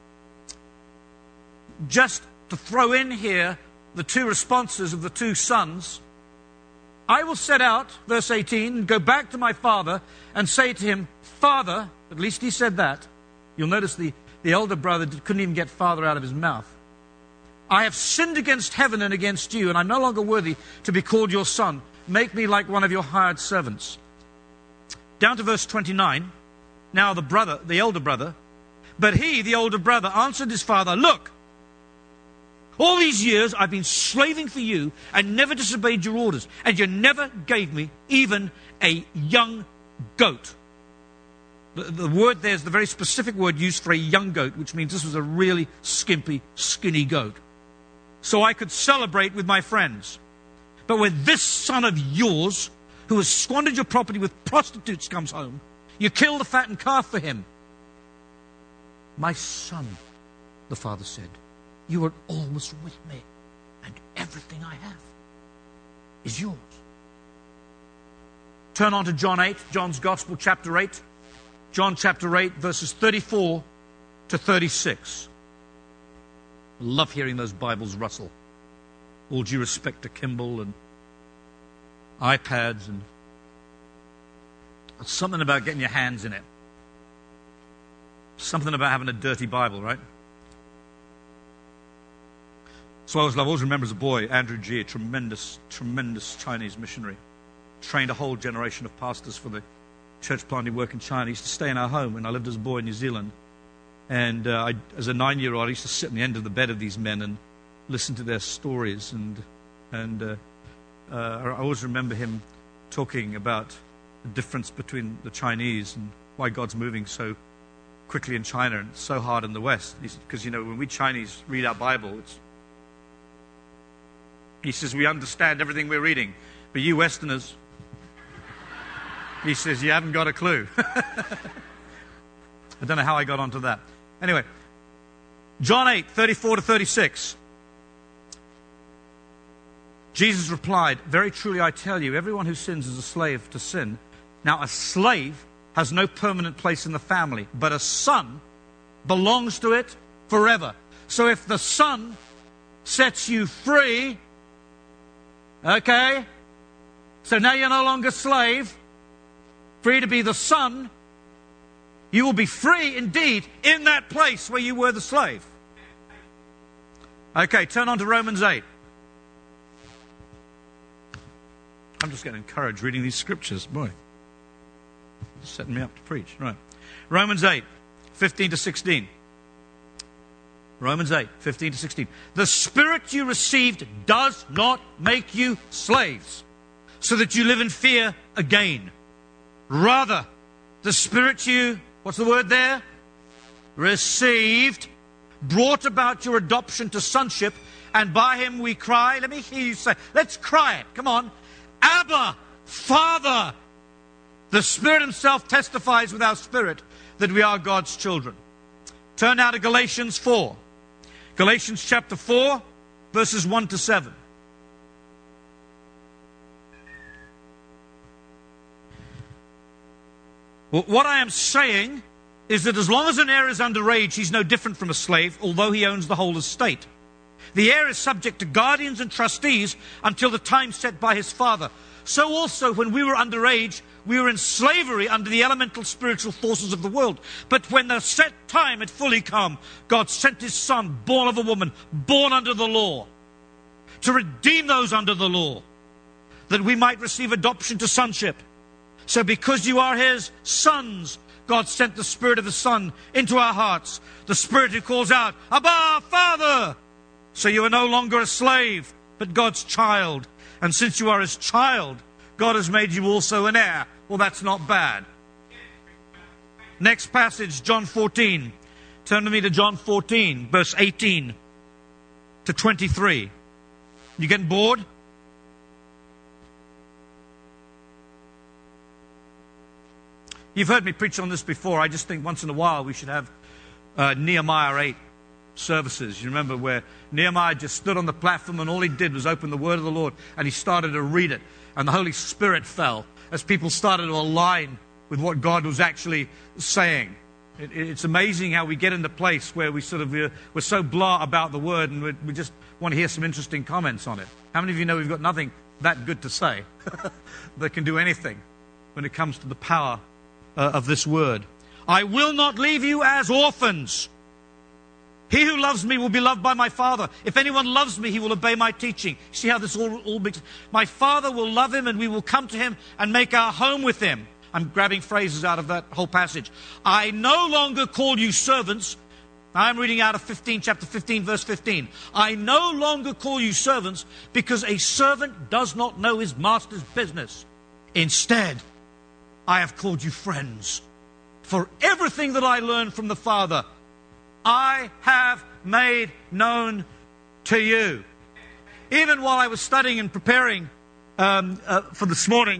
A: Just to throw in here the two responses of the two sons. I will set out, verse eighteen, and go back to my father and say to him, Father, at least he said that. You'll notice the, the elder brother couldn't even get father out of his mouth. I have sinned against heaven and against you, and I'm no longer worthy to be called your son. Make me like one of your hired servants. Down to verse twenty-nine. Now the brother, the elder brother, but he, the older brother, answered his father, Look, all these years I've been slaving for you and never disobeyed your orders, and you never gave me even a young goat. The, the word there is the very specific word used for a young goat, which means this was a really skimpy, skinny goat. So I could celebrate with my friends. But when this son of yours, who has squandered your property with prostitutes, comes home, you kill the fattened calf for him. My son, the father said, you are always with me, and everything I have is yours. Turn on to John eight, John's Gospel, chapter eight. John chapter eight, verses thirty-four to thirty-six. I love hearing those Bibles rustle. All due respect to Kimball and iPads, and there's something about getting your hands in it. Something about having a dirty Bible, right? So I always, I always remember as a boy, Andrew G., a tremendous, tremendous Chinese missionary. Trained a whole generation of pastors for the church planting work in China. He used to stay in our home when I lived as a boy in New Zealand. And uh, I, as a nine-year-old, I used to sit on the end of the bed of these men and listen to their stories. And and uh, uh, I always remember him talking about the difference between the Chinese and why God's moving so quickly in China and so hard in the West. Because, you know, when we Chinese read our Bible, it's, he says, we understand everything we're reading. But you Westerners, he says, you haven't got a clue. I don't know how I got onto that. Anyway, John eight, thirty-four to thirty-six. Jesus replied, very truly I tell you, everyone who sins is a slave to sin. Now a slave has no permanent place in the family, but a son belongs to it forever. So if the son sets you free, okay, so now you're no longer slave, free to be the son, you will be free indeed in that place where you were the slave. Okay, turn on to Romans eight. I'm just getting encouraged reading these scriptures. Boy, setting me up to preach. Right. Romans eight, fifteen to sixteen. Romans eight, fifteen to sixteen. The Spirit you received does not make you slaves, so that you live in fear again. Rather, the Spirit you, what's the word there? Received, brought about your adoption to sonship, and by him we cry. Let me hear you say, let's cry it. Come on. Abba, Father. The Spirit himself testifies with our spirit that we are God's children. Turn now to Galatians four. Galatians chapter four, verses one to seven. Well, what I am saying is that as long as an heir is underage, he's no different from a slave, although he owns the whole estate. The heir is subject to guardians and trustees until the time set by his father. So also, when we were underage, we were in slavery under the elemental spiritual forces of the world. But when the set time had fully come, God sent his Son, born of a woman, born under the law, to redeem those under the law, that we might receive adoption to sonship. So because you are his sons, God sent the Spirit of the Son into our hearts, the Spirit who calls out, Abba, Father! So you are no longer a slave, but God's child. And since you are his child, God has made you also an heir. Well, that's not bad. Next passage, John fourteen. Turn to me to John fourteen, verse eighteen to twenty-three. You getting bored? You've heard me preach on this before. I just think once in a while we should have uh, Nehemiah eight services. You remember where Nehemiah just stood on the platform and all he did was open the word of the Lord and he started to read it. And the Holy Spirit fell as people started to align with what God was actually saying. It, it's amazing how we get in the place where we sort of, we're, we're so blah about the word and we, we just want to hear some interesting comments on it. How many of you know we've got nothing that good to say that can do anything when it comes to the power uh, of this word? I will not leave you as orphans. He who loves me will be loved by my Father. If anyone loves me, he will obey my teaching. See how this all, all makes... My Father will love him and we will come to him and make our home with him. I'm grabbing phrases out of that whole passage. I no longer call you servants. I'm reading out of fifteen, chapter fifteen, verse fifteen. I no longer call you servants because a servant does not know his master's business. Instead, I have called you friends. For everything that I learned from the Father, I have made known to you. Even while I was studying and preparing um, uh, for this morning,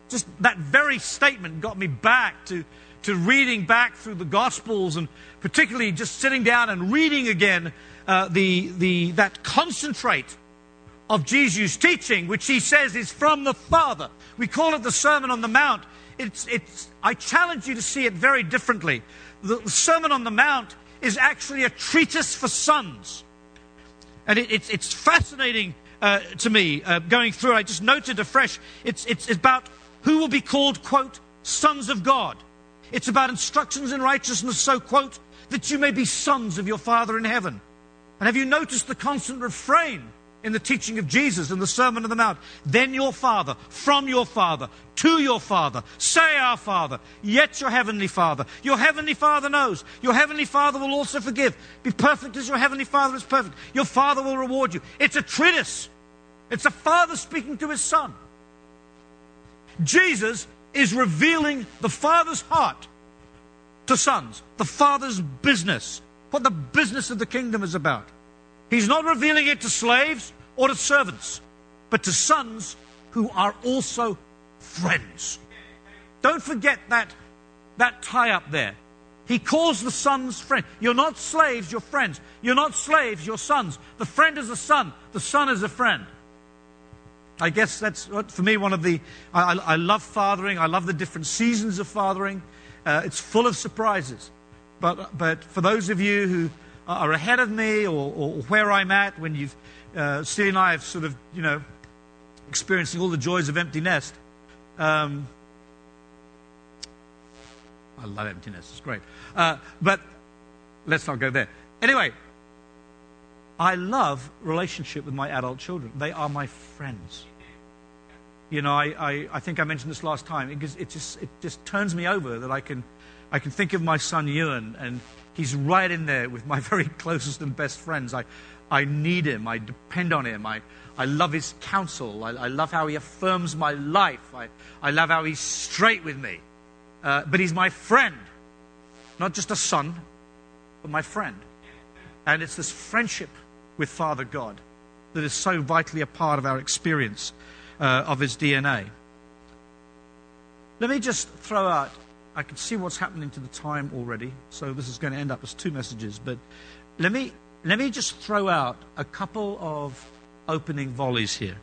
A: just that very statement got me back to, to reading back through the Gospels, and particularly just sitting down and reading again uh, the, the, that concentrate of Jesus' teaching, which he says is from the Father. We call it the Sermon on the Mount. It's, it's, I challenge you to see it very differently. The, the Sermon on the Mount is actually a treatise for sons. And it, it's, it's fascinating uh, to me uh, going through. I just noted afresh, it's, it's about who will be called, quote, sons of God. It's about instructions in righteousness, so, quote, that you may be sons of your Father in heaven. And have you noticed the constant refrain in the teaching of Jesus in the Sermon on the Mount? Then your Father, from your Father, to your Father, say our Father, yet your heavenly Father. Your heavenly Father knows. Your heavenly Father will also forgive. Be perfect as your heavenly Father is perfect. Your Father will reward you. It's a treatise. It's a father speaking to his son. Jesus is revealing the Father's heart to sons, the Father's business, what the business of the kingdom is about. He's not revealing it to slaves or to servants, but to sons who are also friends. Don't forget that, that tie-up there. He calls the sons friends. You're not slaves, you're friends. You're not slaves, you're sons. The friend is a son, the son is a friend. I guess that's, for me, one of the... I, I love fathering. I love the different seasons of fathering. Uh, it's full of surprises. But, but for those of you who are ahead of me, or, or where I'm at, when you've... Uh, Steve and I have sort of, you know, experiencing all the joys of empty nest. Um, I love empty nest. It's great. Uh, but let's not go there. Anyway, I love relationship with my adult children. They are my friends. You know, I, I, I think I mentioned this last time. It, gives, it just it just turns me over that I can I can think of my son Ewan, and he's right in there with my very closest and best friends. I I need him. I depend on him. I, I love his counsel. I, I love how he affirms my life. I, I love how he's straight with me. Uh, but he's my friend. Not just a son, but my friend. And it's this friendship with Father God that is so vitally a part of our experience uh, of his D N A. Let me just throw out, I can see what's happening to the time already, so this is going to end up as two messages, but let me, let me just throw out a couple of opening volleys here.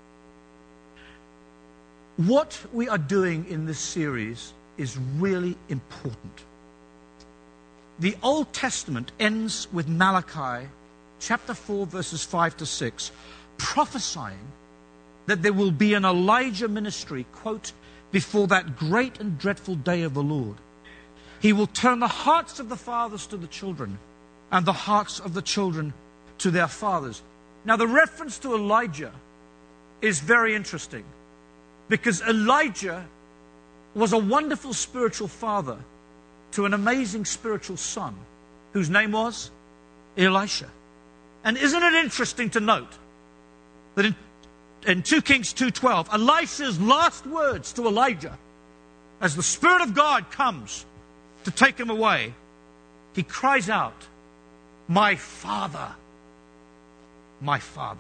A: What we are doing in this series is really important. The Old Testament ends with Malachi chapter four, verses five to six, prophesying that there will be an Elijah ministry, quote, before that great and dreadful day of the Lord. He will turn the hearts of the fathers to the children, and the hearts of the children to their fathers. Now, the reference to Elijah is very interesting, because Elijah was a wonderful spiritual father to an amazing spiritual son, whose name was Elisha. And isn't it interesting to note that in, in Second Kings two twelve, Elisha's last words to Elijah, as the Spirit of God comes to take him away, he cries out, "My father, my father."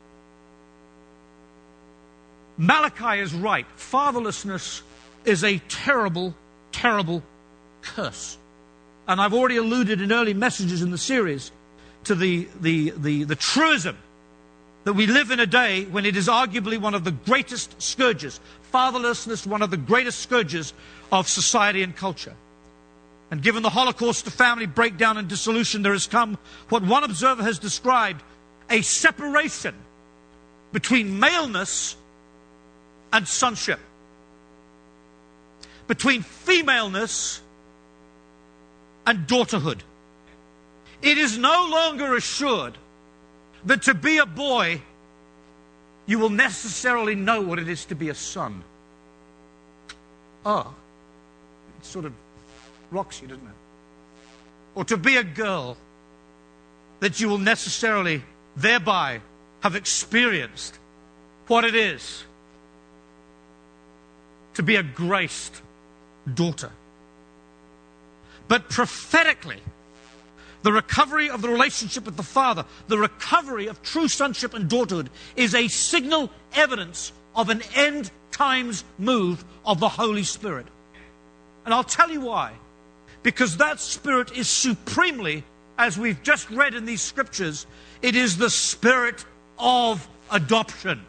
A: Malachi is right. Fatherlessness is a terrible, terrible curse. And I've already alluded in early messages in the series to the, the, the, the truism that we live in a day when it is arguably one of the greatest scourges. Fatherlessness, one of the greatest scourges of society and culture. And given the Holocaust, the family breakdown and dissolution, there has come what one observer has described a separation between maleness and sonship, between femaleness and daughterhood. It is no longer assured that to be a boy, you will necessarily know what it is to be a son. Oh, it sort of rocks you, doesn't it? Or to be a girl, that you will necessarily thereby have experienced what it is to be a graced daughter. But prophetically, the recovery of the relationship with the Father, the recovery of true sonship and daughterhood, is a signal evidence of an end times move of the Holy Spirit. And I'll tell you why. Because that Spirit is supremely, as we've just read in these scriptures, it is the Spirit of adoption.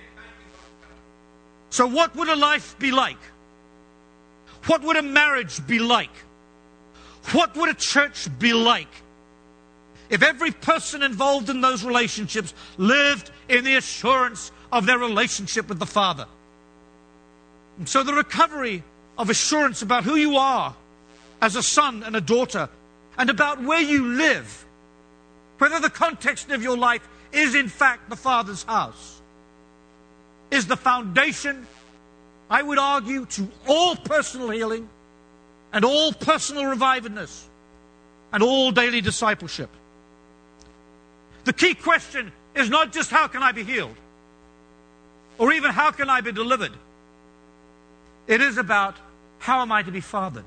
A: So what would a life be like? What would a marriage be like? What would a church be like if every person involved in those relationships lived in the assurance of their relationship with the Father? And so the recovery of assurance about who you are as a son and a daughter, and about where you live, whether the context of your life is in fact the Father's house, is the foundation, I would argue, to all personal healing and all personal revivedness and all daily discipleship. The key question is not just how can I be healed, or even how can I be delivered. It is about how am I to be fathered.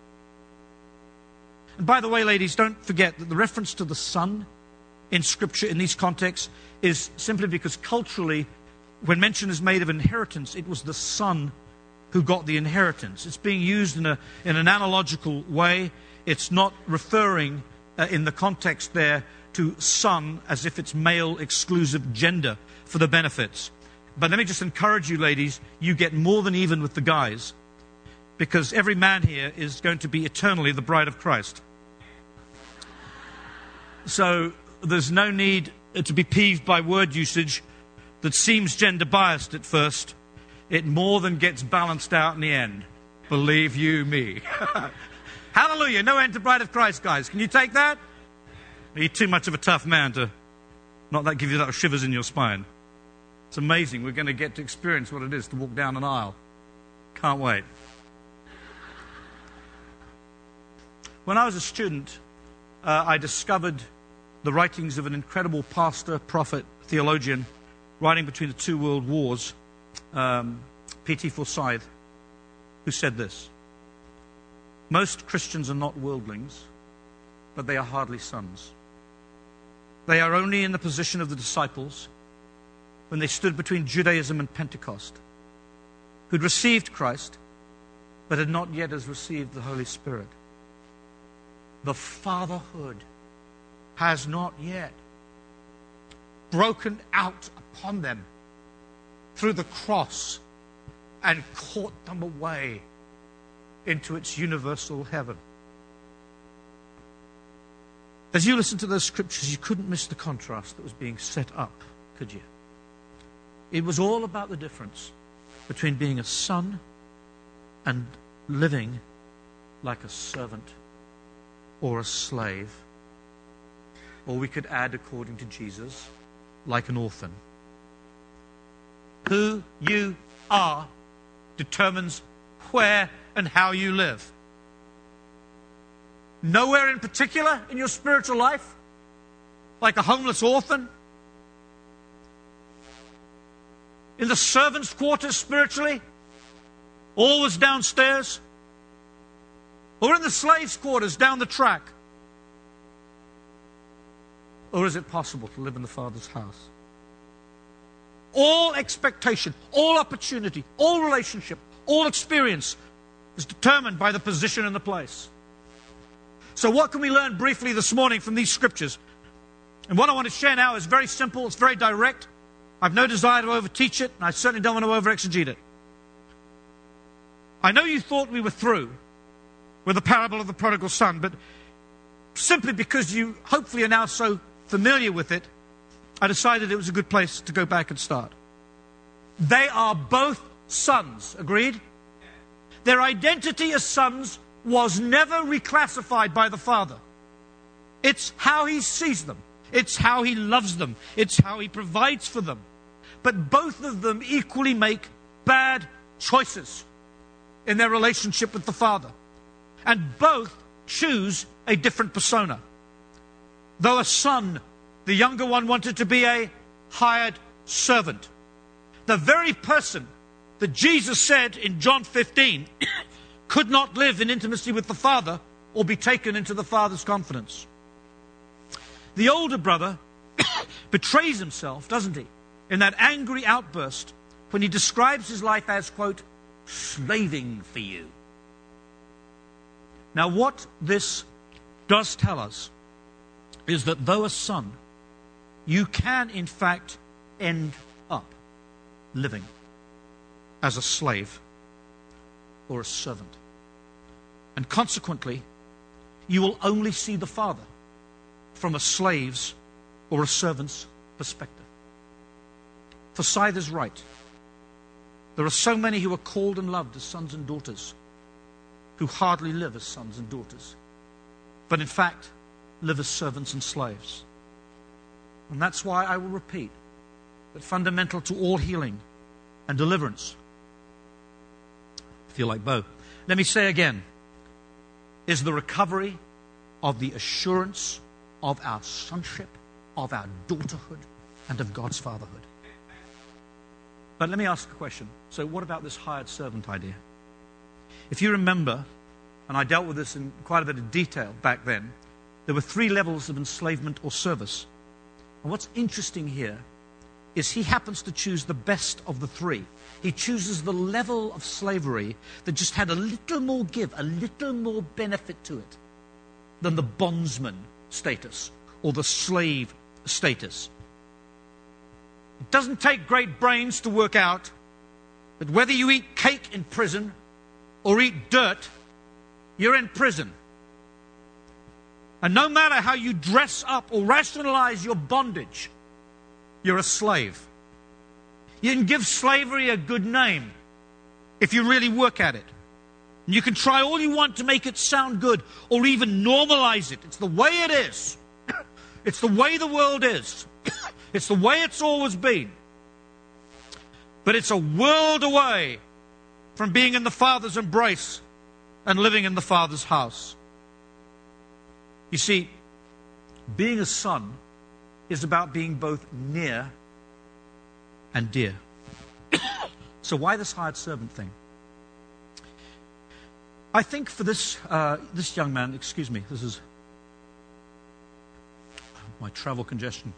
A: And by the way, ladies, don't forget that the reference to the Son in Scripture in these contexts is simply because culturally, when mention is made of inheritance, it was the Son who got the inheritance. It's being used in a in an analogical way. It's not referring uh, in the context there to son as if it's male exclusive gender for the benefits. But let me just encourage you, ladies, you get more than even with the guys, because every man here is going to be eternally the bride of Christ. So there's no need to be peeved by word usage that seems gender biased at first. It more than gets balanced out in the end. Believe you me. Hallelujah. No end to bride of Christ, guys. Can you take that? You're too much of a tough man to not that give you that shivers in your spine. It's amazing. We're going to get to experience what it is to walk down an aisle. Can't wait. When I was a student, uh, I discovered the writings of an incredible pastor, prophet, theologian, writing between the two world wars, um, P T Forsyth, who said this: most Christians are not worldlings, but they are hardly sons. They are only in the position of the disciples when they stood between Judaism and Pentecost, who'd received Christ, but had not yet as received the Holy Spirit. The fatherhood has not yet broken out upon them through the cross and caught them away into its universal heaven. As you listen to those scriptures, you couldn't miss the contrast that was being set up, could you? It was all about the difference between being a son and living like a servant or a slave, or we could add, according to Jesus, like an orphan. Who you are determines where and how you live. Nowhere in particular in your spiritual life, like a homeless orphan. In the servants' quarters spiritually, always downstairs. Or in the slaves' quarters down the track. Or is it possible to live in the Father's house? All expectation, all opportunity, all relationship, all experience is determined by the position and the place. So what can we learn briefly this morning from these scriptures? And what I want to share now is very simple, it's very direct. I've no desire to overteach it, and I certainly don't want to over-exegete it. I know you thought we were through with the parable of the prodigal son, but simply because you hopefully are now so familiar with it, I decided it was a good place to go back and start. They are both sons, agreed? Their identity as sons was never reclassified by the Father. It's how he sees them. It's how he loves them. It's how he provides for them. But both of them equally make bad choices in their relationship with the Father. And both choose a different persona. Though a son, the younger one wanted to be a hired servant. The very person that Jesus said in John fifteen could not live in intimacy with the Father or be taken into the Father's confidence. The older brother betrays himself, doesn't he, in that angry outburst when he describes his life as, quote, slaving for you. Now, what this does tell us is that though a son, you can, in fact, end up living as a slave or a servant. And consequently, you will only see the Father from a slave's or a servant's perspective. For Scythe is right. There are so many who are called and loved as sons and daughters who hardly live as sons and daughters, but in fact live as servants and slaves. And that's why I will repeat that fundamental to all healing and deliverance, I feel like Bo, let me say again, is the recovery of the assurance of our sonship, of our daughterhood, and of God's fatherhood. But let me ask a question. So what about this hired servant idea? If you remember, and I dealt with this in quite a bit of detail back then, there were three levels of enslavement or service. And what's interesting here is he happens to choose the best of the three. He chooses the level of slavery that just had a little more give, a little more benefit to it than the bondsman status or the slave status. It doesn't take great brains to work out that whether you eat cake in prison or eat dirt, you're in prison. And no matter how you dress up or rationalize your bondage, you're a slave. You can give slavery a good name if you really work at it. And you can try all you want to make it sound good or even normalize it. It's the way it is. It's the way the world is. It's the way it's always been. But it's a world away from being in the Father's embrace and living in the Father's house. You see, being a son is about being both near and dear. So why this hired servant thing? I think for this uh, this young man, excuse me, this is my travel congestion.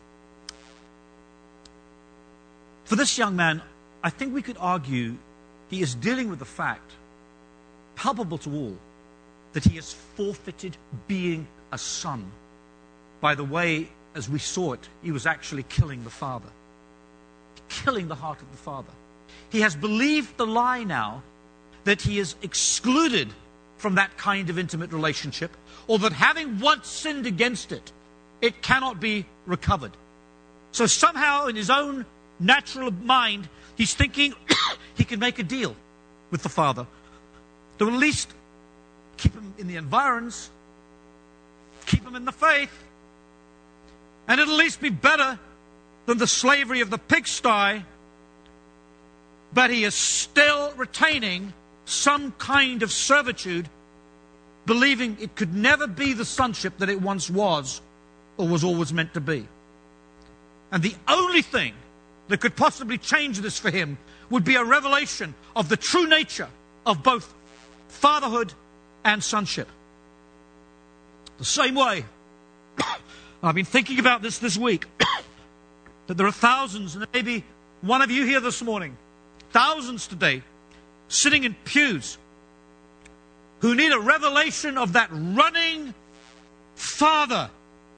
A: For this young man, I think we could argue he is dealing with the fact, palpable to all, that he has forfeited being a son by the way, as we saw it, he was actually killing the Father. Killing the heart of the Father. He has believed the lie now that he is excluded from that kind of intimate relationship, or that having once sinned against it, it cannot be recovered. So somehow in his own natural mind, he's thinking he can make a deal with the Father to at least keep him in the environs, keep him in the faith, and it'll at least be better than the slavery of the pigsty, but he is still retaining some kind of servitude, believing it could never be the sonship that it once was or was always meant to be. And the only thing that could possibly change this for him would be a revelation of the true nature of both fatherhood and sonship. The same way, I've been thinking about this this week, that there are thousands, and maybe one of you here this morning, thousands today, sitting in pews, who need a revelation of that running Father,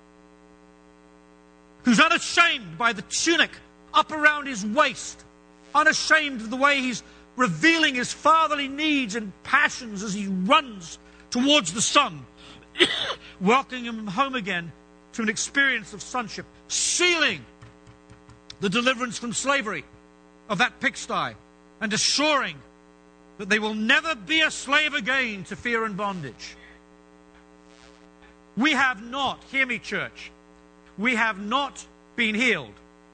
A: who's unashamed by the tunic up around his waist, unashamed of the way he's revealing his fatherly needs and passions as he runs towards the Son, welcoming him home again to an experience of sonship, sealing the deliverance from slavery of that pigsty, and assuring that they will never be a slave again to fear and bondage. We have not, hear me church, we have not been healed.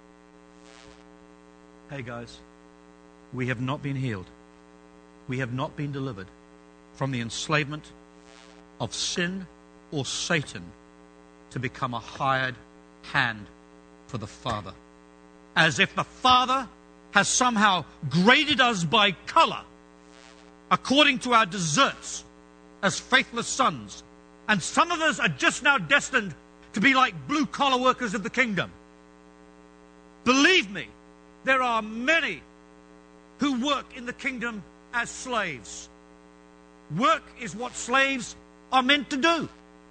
A: Hey guys, we have not been healed. We have not been delivered from the enslavement of sin or Satan to become a hired hand for the Father. As if the Father has somehow graded us by color according to our deserts as faithless sons. And some of us are just now destined to be like blue-collar workers of the kingdom. Believe me, there are many who work in the kingdom as slaves. Work is what slaves are meant to do.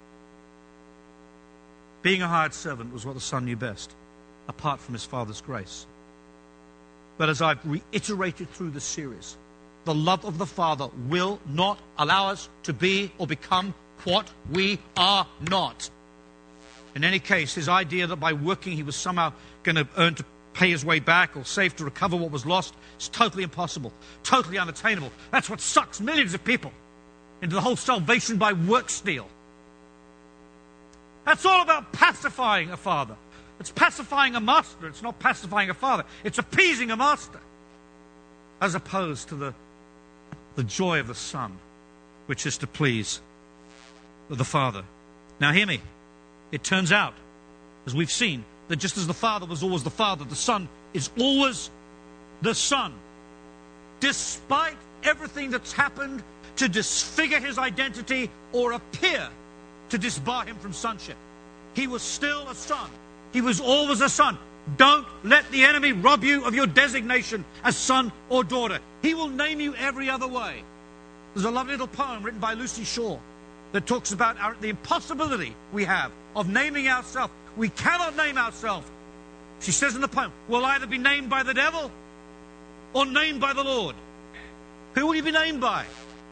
A: Being a hired servant was what the Son knew best, apart from his Father's grace. But as I've reiterated through the series, the love of the Father will not allow us to be or become what we are not. In any case, his idea that by working he was somehow going to earn to pay his way back or save to recover what was lost is totally impossible, totally unattainable. That's what sucks millions of people into the whole salvation by works deal. That's all about pacifying a father. It's pacifying a master. It's not pacifying a father. It's appeasing a master, as opposed to the, the joy of the Son, which is to please the Father. Now hear me. It turns out, as we've seen, that just as the Father was always the Father, the Son is always the Son. Despite everything that's happened to disfigure his identity or appear to disbar him from sonship, he was still a son. He was always a son. Don't let the enemy rob you of your designation as son or daughter. He will name you every other way. There's a lovely little poem written by Lucy Shaw that talks about our, the impossibility we have of naming ourselves. We cannot name ourselves. She says in the poem, we'll either be named by the devil or named by the Lord. Who will you be named by?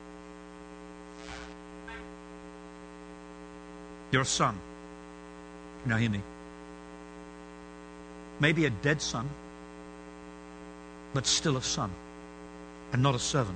A: You're a son. Now hear me. Maybe a dead son, but still a son and not a servant.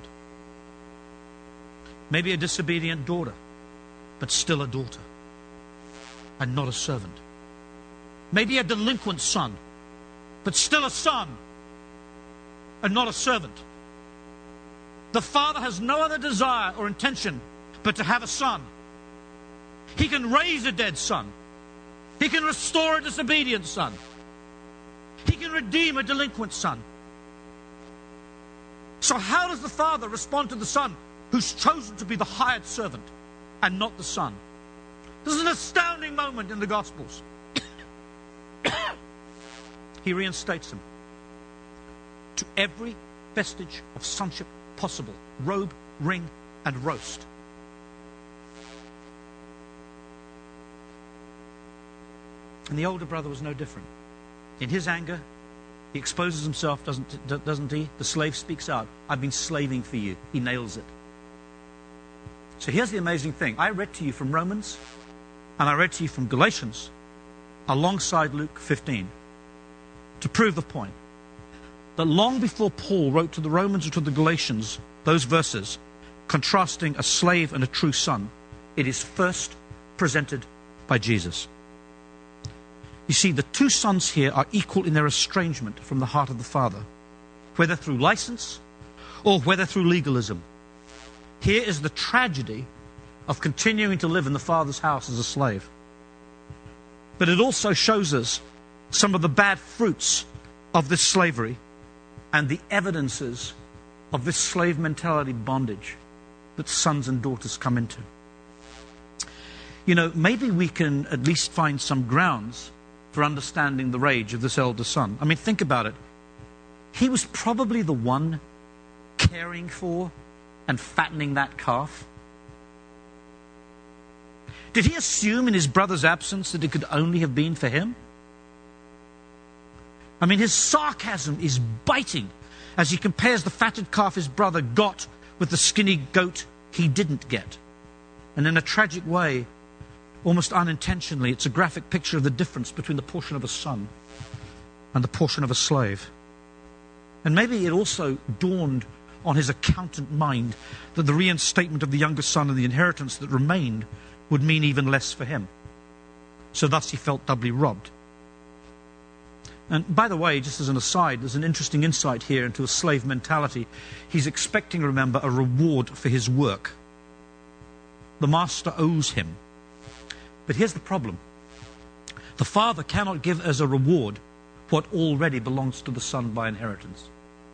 A: Maybe a disobedient daughter, but still a daughter and not a servant. Maybe a delinquent son, but still a son and not a servant. The Father has no other desire or intention but to have a son. He can raise a dead son. He can restore a disobedient son. He can redeem a delinquent son. So how does the Father respond to the Son who's chosen to be the hired servant and not the Son? This is an astounding moment in the Gospels. He reinstates him to every vestige of sonship possible. Robe, ring, and roast. And the older brother was no different. In his anger, he exposes himself, doesn't, doesn't he? The slave speaks out. I've been slaving for you. He nails it. So here's the amazing thing. I read to you from Romans, and I read to you from Galatians, alongside Luke fifteen, to prove the point. That long before Paul wrote to the Romans or to the Galatians, those verses, contrasting a slave and a true son, it is first presented by Jesus. You see, the two sons here are equal in their estrangement from the heart of the Father, whether through license or whether through legalism. Here is the tragedy of continuing to live in the Father's house as a slave. But it also shows us some of the bad fruits of this slavery and the evidences of this slave mentality bondage that sons and daughters come into. You know, maybe we can at least find some grounds for understanding the rage of this elder son. I mean, think about it. He was probably the one caring for and fattening that calf. Did he assume in his brother's absence that it could only have been for him? I mean, his sarcasm is biting as he compares the fatted calf his brother got with the skinny goat he didn't get. And in a tragic way, almost unintentionally, it's a graphic picture of the difference between the portion of a son and the portion of a slave. And maybe it also dawned on his accountant mind that the reinstatement of the younger son and the inheritance that remained would mean even less for him. So thus he felt doubly robbed. And by the way, just as an aside, there's an interesting insight here into a slave mentality. He's expecting, remember, a reward for his work. The master owes him. But here's the problem. The father cannot give as a reward what already belongs to the son by inheritance.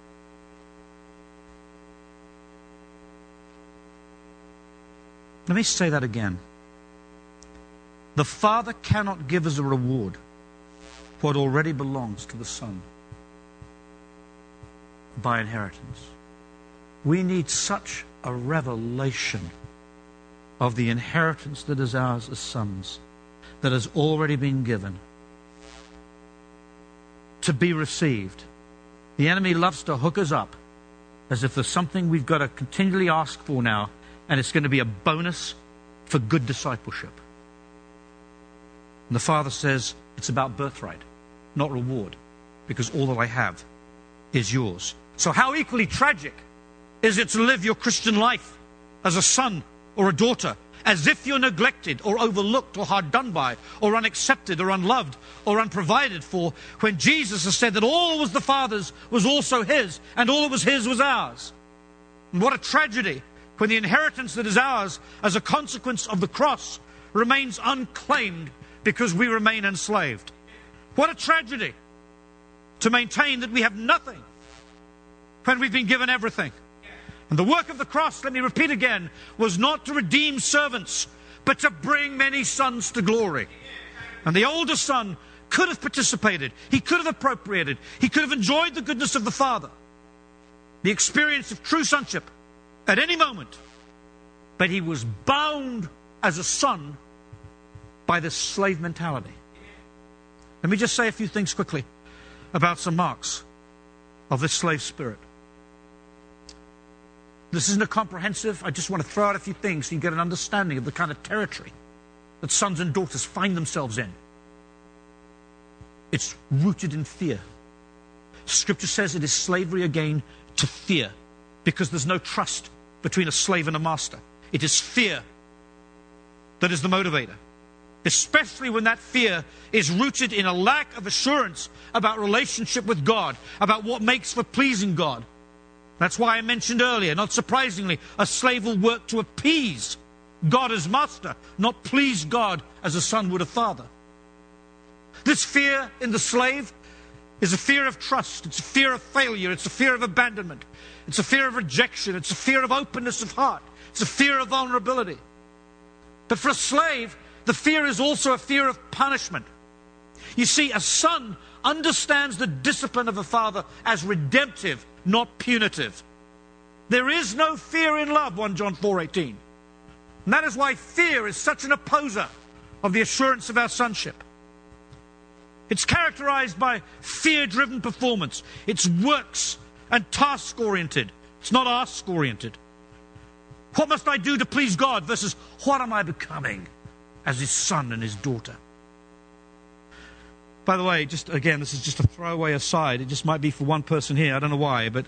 A: Let me say that again. The father cannot give as a reward what already belongs to the son by inheritance. We need such a revelation of the inheritance that is ours as sons, that has already been given, to be received. The enemy loves to hook us up as if there's something we've got to continually ask for now, and it's going to be a bonus for good discipleship. And the Father says it's about birthright, not reward, because all that I have is yours. So how equally tragic is it to live your Christian life as a son or a daughter as if you're neglected or overlooked or hard done by or unaccepted or unloved or unprovided for, when Jesus has said that all was the Father's was also his, and all that was his was ours. And what a tragedy when the inheritance that is ours as a consequence of the cross remains unclaimed because we remain enslaved. What a tragedy to maintain that we have nothing when we've been given everything. And the work of the cross, let me repeat again, was not to redeem servants, but to bring many sons to glory. And the older son could have participated. He could have appropriated. He could have enjoyed the goodness of the Father, the experience of true sonship at any moment. But he was bound as a son by this slave mentality. Let me just say a few things quickly about some marks of this slave spirit. This isn't a comprehensive. I just want to throw out a few things so you get an understanding of the kind of territory that sons and daughters find themselves in. It's rooted in fear. Scripture says it is slavery again to fear, because there's no trust between a slave and a master. It is fear that is the motivator, especially when that fear is rooted in a lack of assurance about relationship with God, about what makes for pleasing God. That's why I mentioned earlier, not surprisingly, a slave will work to appease God as master, not please God as a son would a father. This fear in the slave is a fear of trust. It's a fear of failure. It's a fear of abandonment. It's a fear of rejection. It's a fear of openness of heart. It's a fear of vulnerability. But for a slave, the fear is also a fear of punishment. You see, a son understands the discipline of a father as redemptive, not punitive. There is no fear in love, First John four eighteen. And that is why fear is such an opposer of the assurance of our sonship. It's characterized by fear-driven performance. It's works and task-oriented. It's not ask-oriented. What must I do to please God versus what am I becoming as his son and his daughter? By the way, just again, this is just a throwaway aside. It just might be for one person here. I don't know why, but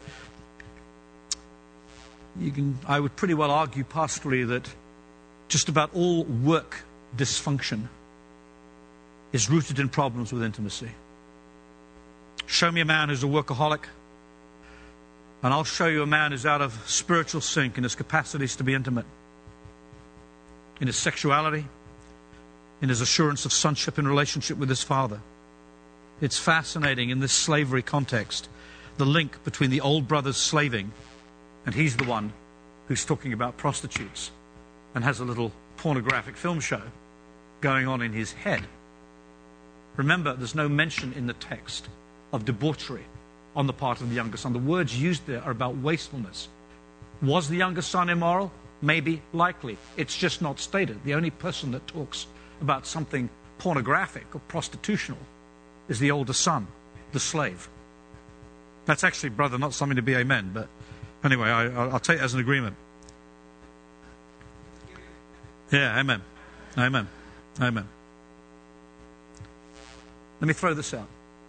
A: you can. I would pretty well argue pastorally that just about all work dysfunction is rooted in problems with intimacy. Show me a man who's a workaholic, and I'll show you a man who's out of spiritual sync in his capacities to be intimate, in his sexuality, in his assurance of sonship in relationship with his father. It's fascinating in this slavery context, the link between the old brother's slaving, and he's the one who's talking about prostitutes and has a little pornographic film show going on in his head. Remember, there's no mention in the text of debauchery on the part of the younger son. The words used there are about wastefulness. Was the younger son immoral? Maybe, likely. It's just not stated. The only person that talks about something pornographic or prostitutional is the older son, the slave. That's actually, brother, not something to be amen, but anyway, I, I'll take it as an agreement. Yeah, amen. Amen. Amen. Let me throw this out.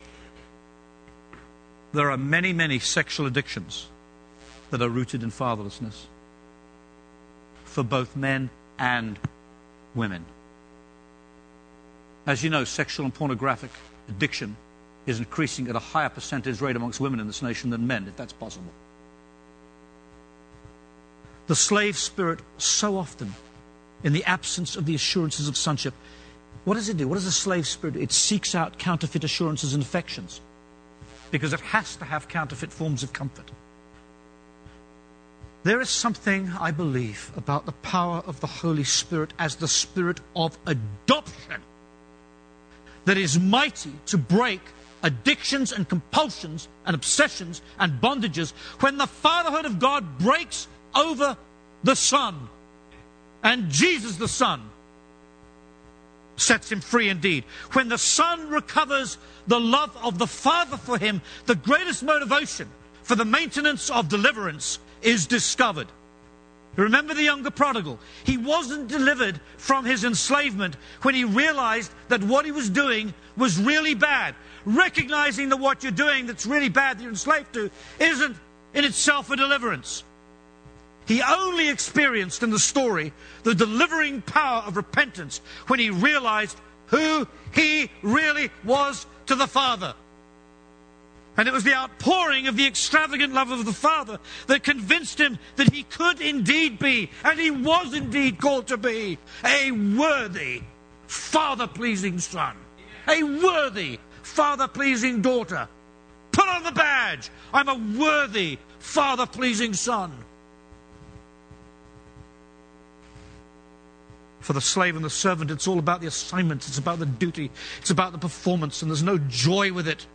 A: There are many, many sexual addictions that are rooted in fatherlessness for both men and women. As you know, sexual and pornographic addiction is increasing at a higher percentage rate amongst women in this nation than men, if that's possible. The slave spirit, so often, in the absence of the assurances of sonship, what does it do? What does the slave spirit do? It seeks out counterfeit assurances and affections, because it has to have counterfeit forms of comfort. There is something, I believe, about the power of the Holy Spirit as the spirit of adoption that is mighty to break addictions and compulsions and obsessions and bondages, when the fatherhood of God breaks over the Son, and Jesus the Son sets him free indeed. When the Son recovers the love of the Father for him, the greatest motivation for the maintenance of deliverance is discovered. Remember the younger prodigal. He wasn't delivered from his enslavement when he realized that what he was doing was really bad. Recognizing that what you're doing that's really bad, that you're enslaved to, isn't in itself a deliverance. He only experienced in the story the delivering power of repentance when he realized who he really was to the Father. And it was the outpouring of the extravagant love of the Father that convinced him that he could indeed be, and he was indeed called to be, a worthy, Father-pleasing son. A worthy, Father-pleasing daughter. Put on the badge. I'm a worthy, Father-pleasing son. For the slave and the servant, it's all about the assignment. It's about the duty. It's about the performance, and there's no joy with it.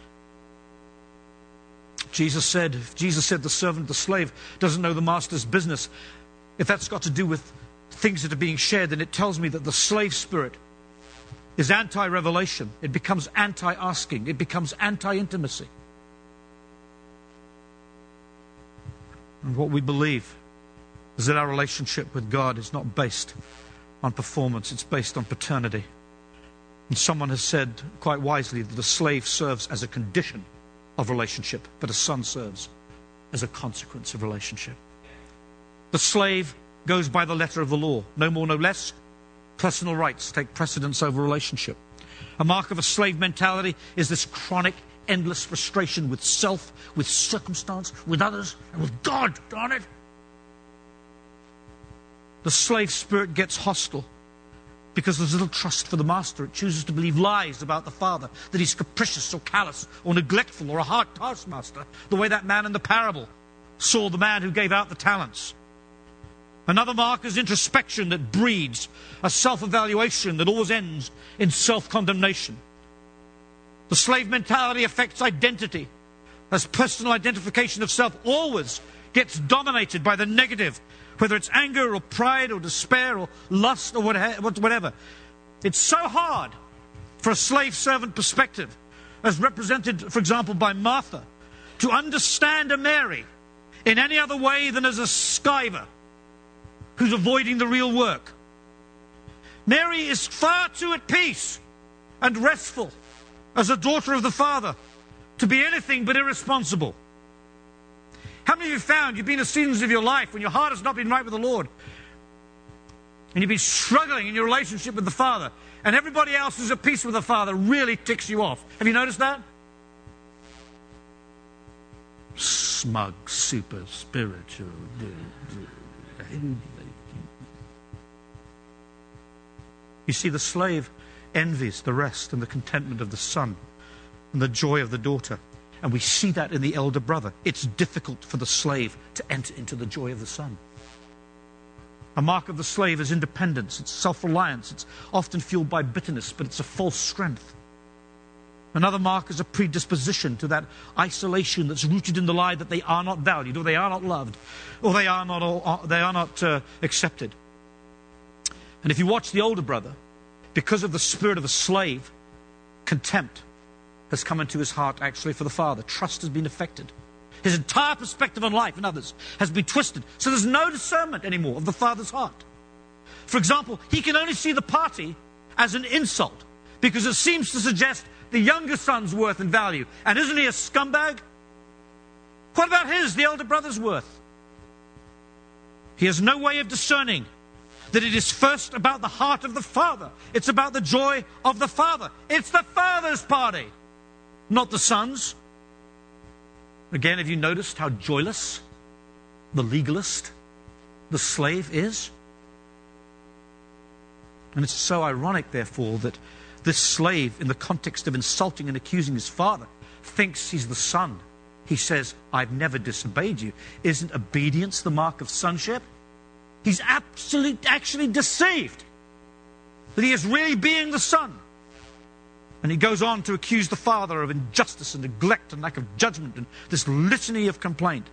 A: Jesus said, if Jesus said the servant, the slave, doesn't know the master's business, if that's got to do with things that are being shared, then it tells me that the slave spirit is anti-revelation. It becomes anti-asking. It becomes anti-intimacy. And what we believe is that our relationship with God is not based on performance. It's based on paternity. And someone has said quite wisely that a slave serves as a condition of relationship, but a son serves as a consequence of relationship. The slave goes by the letter of the law, no more, no less. Personal rights take precedence over relationship. A mark of a slave mentality is this chronic, endless frustration with self, with circumstance, with others, and with God, darn it. The slave spirit gets hostile because there's little trust for the master. It chooses to believe lies about the father, that he's capricious or callous or neglectful or a hard taskmaster, the way that man in the parable saw the man who gave out the talents. Another mark is introspection that breeds a self-evaluation that always ends in self-condemnation. The slave mentality affects identity, as personal identification of self always gets dominated by the negative, whether it's anger or pride or despair or lust or whatever. It's so hard for a slave-servant perspective, as represented, for example, by Martha, to understand a Mary in any other way than as a skiver who's avoiding the real work. Mary is far too at peace and restful as a daughter of the Father to be anything but irresponsible. How many of you found you've been in seasons of your life when your heart has not been right with the Lord, and you've been struggling in your relationship with the Father, and everybody else who's at peace with the Father really ticks you off? Have you noticed that? Smug, super spiritual. You see, the slave envies the rest and the contentment of the son and the joy of the daughter. And we see that in the elder brother. It's difficult for the slave to enter into the joy of the son. A mark of the slave is independence. It's self-reliance. It's often fueled by bitterness, but it's a false strength. Another mark is a predisposition to that isolation that's rooted in the lie that they are not valued, or they are not loved, or they are not, or they are not uh, accepted. And if you watch the older brother, because of the spirit of a slave, contempt has come into his heart actually for the father. Trust has been affected. His entire perspective on life and others has been twisted. So there's no discernment anymore of the father's heart. For example, he can only see the party as an insult because it seems to suggest the younger son's worth and value. And isn't he a scumbag? What about his, the elder brother's worth? He has no way of discerning that it is first about the heart of the father. It's about the joy of the father. It's the father's party, not the son's. Again, have you noticed how joyless the legalist, the slave is? And it's so ironic, therefore, that this slave, in the context of insulting and accusing his father, thinks he's the son. He says, I've never disobeyed you. Isn't obedience the mark of sonship? He's absolutely, actually deceived that he is really being the son. And he goes on to accuse the father of injustice and neglect and lack of judgment and this litany of complaint.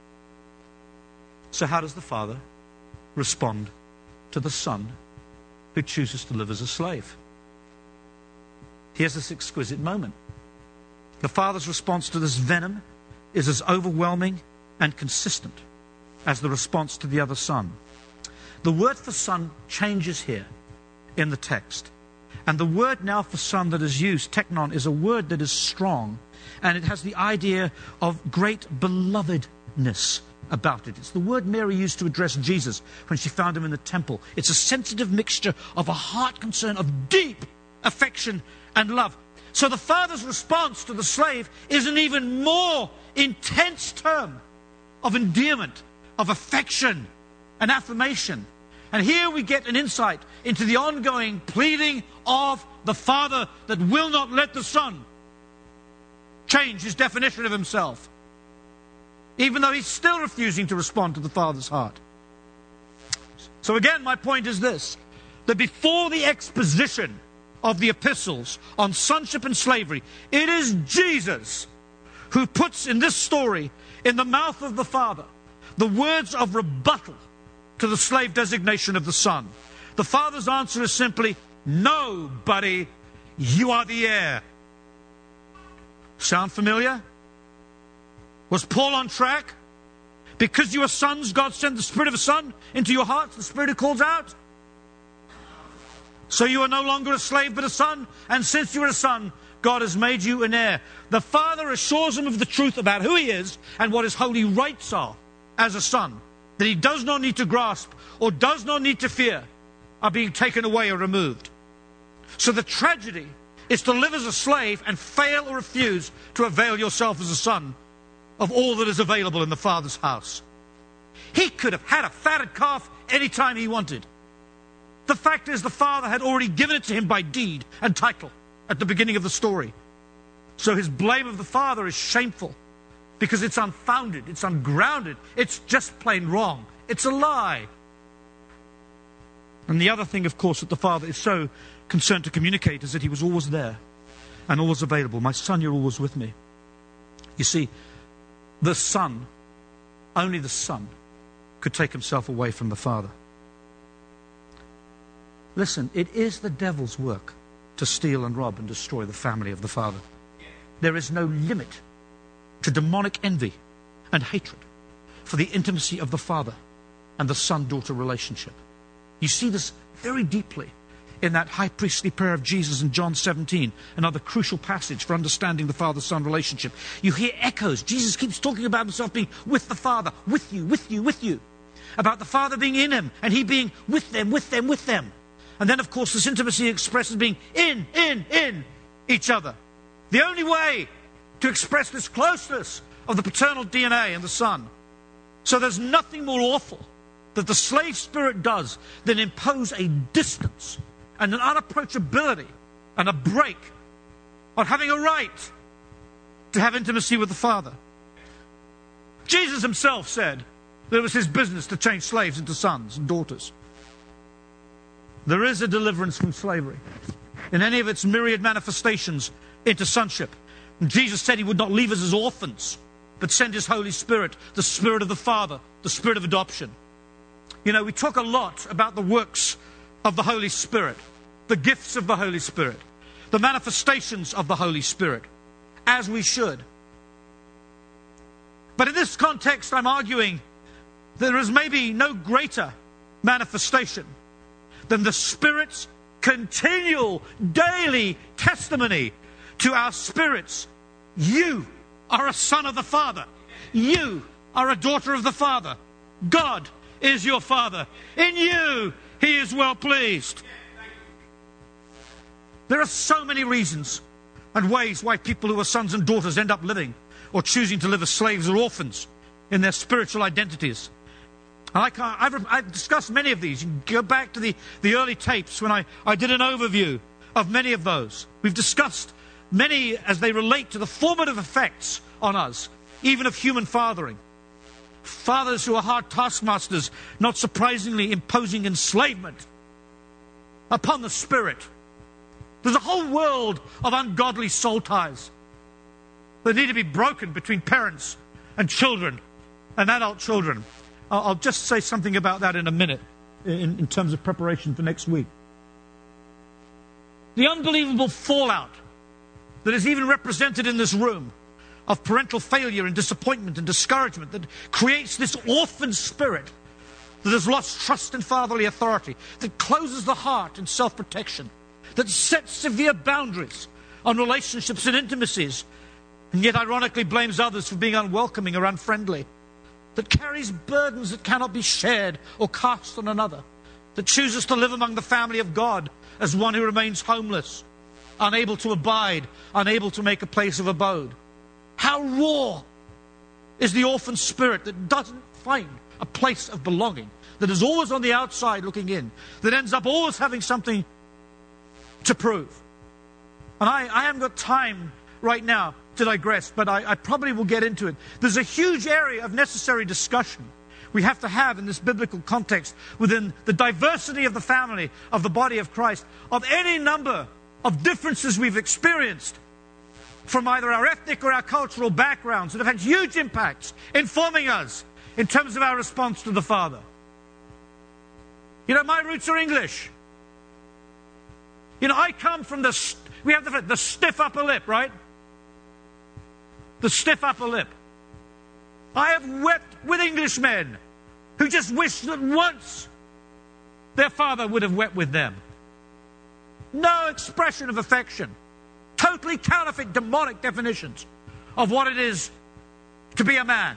A: So how does the father respond to the son who chooses to live as a slave? Here's this exquisite moment. The father's response to this venom is as overwhelming and consistent as the response to the other son. The word for son changes here in the text. And the word now for son that is used, teknon, is a word that is strong, and it has the idea of great belovedness about it. It's the word Mary used to address Jesus when she found him in the temple. It's a sensitive mixture of a heart concern, of deep affection and love. So the father's response to the slave is an even more intense term of endearment, of affection and affirmation. And here we get an insight into the ongoing pleading of the father that will not let the son change his definition of himself, even though he's still refusing to respond to the father's heart. So again, my point is this, that before the exposition of the epistles on sonship and slavery, it is Jesus who puts in this story, in the mouth of the father, the words of rebuttal to the slave designation of the son. The father's answer is simply, no, buddy, you are the heir. Sound familiar? Was Paul on track? Because you are sons, God sent the spirit of a son into your hearts, the spirit who calls out. So you are no longer a slave but a son, and since you are a son, God has made you an heir. The father assures him of the truth about who he is and what his holy rights are as a son, that he does not need to grasp or does not need to fear are being taken away or removed. So the tragedy is to live as a slave and fail or refuse to avail yourself as a son of all that is available in the Father's house. He could have had a fatted calf anytime he wanted. The fact is, the Father had already given it to him by deed and title at the beginning of the story. So his blame of the Father is shameful because it's unfounded, it's ungrounded, it's just plain wrong. It's a lie. And the other thing, of course, that the Father is so concerned to communicate is that he was always there and always available. My son, you're always with me. You see, the Son, only the Son, could take himself away from the Father. Listen, it is the devil's work to steal and rob and destroy the family of the Father. There is no limit to demonic envy and hatred for the intimacy of the Father and the son-daughter relationship. You see this very deeply in that high priestly prayer of Jesus in John seventeen, another crucial passage for understanding the Father-Son relationship. You hear echoes. Jesus keeps talking about himself being with the Father, with you, with you, with you. About the Father being in him and he being with them, with them, with them. And then, of course, this intimacy expresses being in, in, in each other. The only way to express this closeness of the paternal D N A in the Son. So there's nothing more awful that the slave spirit does than impose a distance and an unapproachability and a break on having a right to have intimacy with the Father. Jesus himself said that it was his business to change slaves into sons and daughters. There is a deliverance from slavery in any of its myriad manifestations into sonship. And Jesus said he would not leave us as orphans, but send his Holy Spirit, the Spirit of the Father, the Spirit of adoption. You know, we talk a lot about the works of the Holy Spirit, the gifts of the Holy Spirit, the manifestations of the Holy Spirit, as we should. But in this context, I'm arguing there is maybe no greater manifestation than the Spirit's continual, daily testimony to our spirits. You are a son of the Father. You are a daughter of the Father. God is your Father. In you, he is well pleased. There are so many reasons and ways why people who are sons and daughters end up living or choosing to live as slaves or orphans in their spiritual identities. And I can't, I've, I've discussed many of these. You can go back to the, the early tapes when I, I did an overview of many of those. We've discussed many as they relate to the formative effects on us, even of human fathering. Fathers who are hard taskmasters, not surprisingly imposing enslavement upon the spirit There's a whole world of ungodly soul ties that need to be broken between parents and children and adult children. I'll, I'll just say something about that in a minute in, in terms of preparation for next week. The unbelievable fallout that is even represented in this room of parental failure and disappointment and discouragement that creates this orphan spirit that has lost trust in fatherly authority, that closes the heart in self-protection, that sets severe boundaries on relationships and intimacies, and yet ironically blames others for being unwelcoming or unfriendly, that carries burdens that cannot be shared or cast on another, that chooses to live among the family of God as one who remains homeless, unable to abide, unable to make a place of abode. How raw is the orphan spirit that doesn't find a place of belonging, that is always on the outside looking in, that ends up always having something to prove. And I, I haven't got time right now to digress, but I, I probably will get into it. There's a huge area of necessary discussion we have to have in this biblical context within the diversity of the family, of the body of Christ, of any number of differences we've experienced from either our ethnic or our cultural backgrounds that have had huge impacts in forming us in terms of our response to the Father. You know, my roots are English. You know, I come from the, st- we have the, the stiff upper lip, right? The stiff upper lip. I have wept with Englishmen who just wish that once their father would have wept with them. No expression of affection. Totally counterfeit, demonic definitions of what it is to be a man.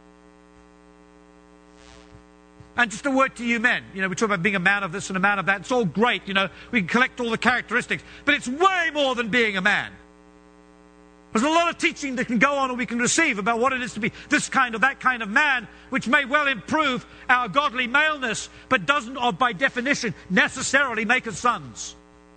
A: And just a word to you men. You know, we talk about being a man of this and a man of that. It's all great, you know. We can collect all the characteristics. But it's way more than being a man. There's a lot of teaching that can go on and we can receive about what it is to be this kind of, that kind of man, which may well improve our godly maleness, but doesn't, or by definition, necessarily make us sons.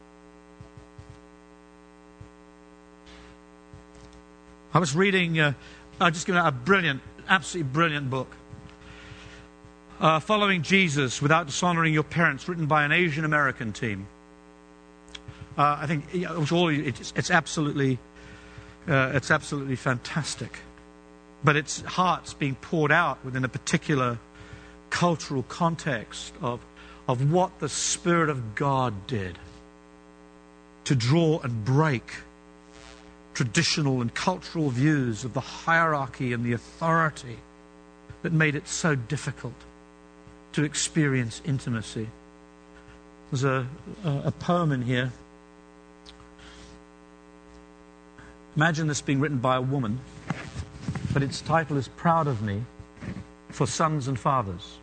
A: I was reading, uh, I'll just give you a brilliant, absolutely brilliant book. Uh, Following Jesus Without Dishonoring Your Parents, written by an Asian American team. Uh, I think it was all, it's, it's absolutely, uh, it's absolutely fantastic. But its heart's being poured out within a particular cultural context of, of what the Spirit of God did to draw and break traditional and cultural views of the hierarchy and the authority that made it so difficult to experience intimacy. There's a, a, a poem in here. Imagine this being written by a woman, but its title is Proud of Me, for Sons and Fathers.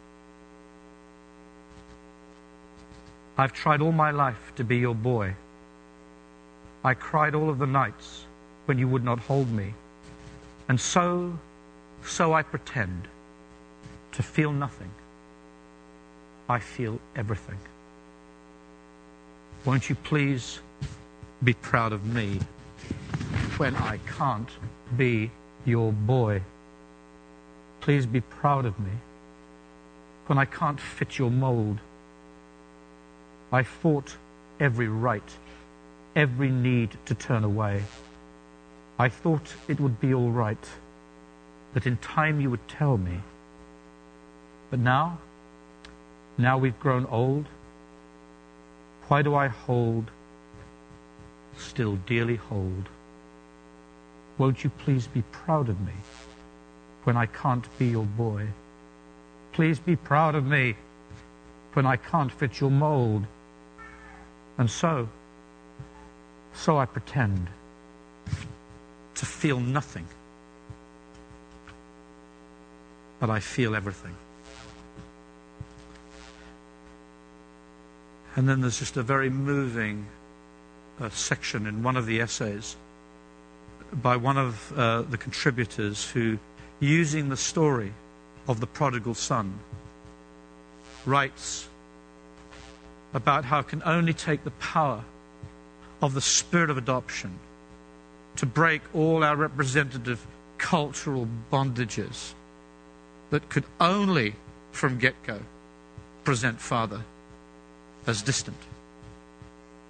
A: I've tried all my life to be your boy. I cried all of the nights when you would not hold me. And so, so I pretend to feel nothing. I feel everything. Won't you please be proud of me when I can't be your boy? Please be proud of me when I can't fit your mold. I fought every right, every need to turn away. I thought it would be all right, that in time you would tell me. But now, now we've grown old, why do I hold, still dearly hold? Won't you please be proud of me when I can't be your boy? Please be proud of me when I can't fit your mold. And so, so I pretend to feel nothing, but I feel everything. And then there's just a very moving uh, section in one of the essays by one of uh, the contributors who, using the story of the prodigal son, writes about how it can only take the power of the spirit of adoption to break all our representative cultural bondages that could only, from get-go, present father as distant.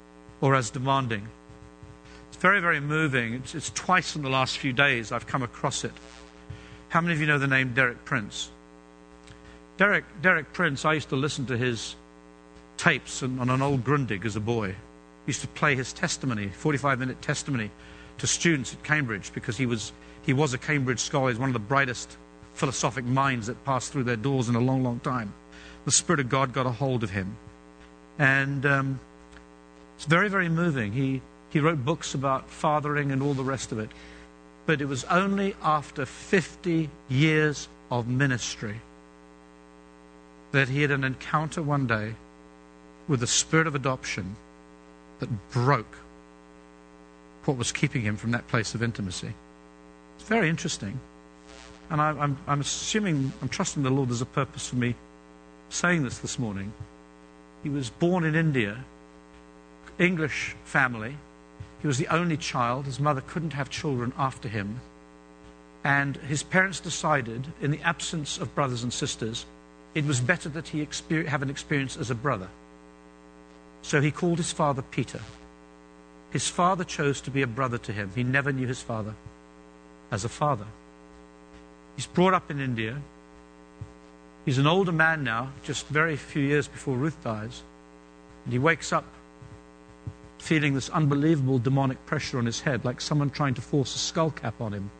A: or as demanding. It's very, very moving. It's, it's twice in the last few days I've come across it. How many of you know the name Derek Prince? Derek, Derek Prince, I used to listen to his tapes on, on an old Grundig as a boy. He used to play his testimony, forty-five minute testimony, to students at Cambridge, because he was he was a Cambridge scholar. He's one of the brightest philosophic minds that passed through their doors in a long, long time. The Spirit of God got a hold of him. And um, it's very, very moving. He, he wrote books about fathering and all the rest of it. But it was only after fifty years of ministry that he had an encounter one day with the spirit of adoption that broke what was keeping him from that place of intimacy. It's very interesting. And I, I'm, I'm assuming, I'm trusting the Lord there's a purpose for me saying this this morning. He was born in India, English family. He was the only child. His mother couldn't have children after him. And his parents decided, in the absence of brothers and sisters, it was better that he exper- have an experience as a brother. So he called his father Peter. His father chose to be a brother to him. He never knew his father as a father. He's brought up in India. He's an older man now, just very few years before Ruth dies. And he wakes up feeling this unbelievable demonic pressure on his head, like someone trying to force a skull cap on him.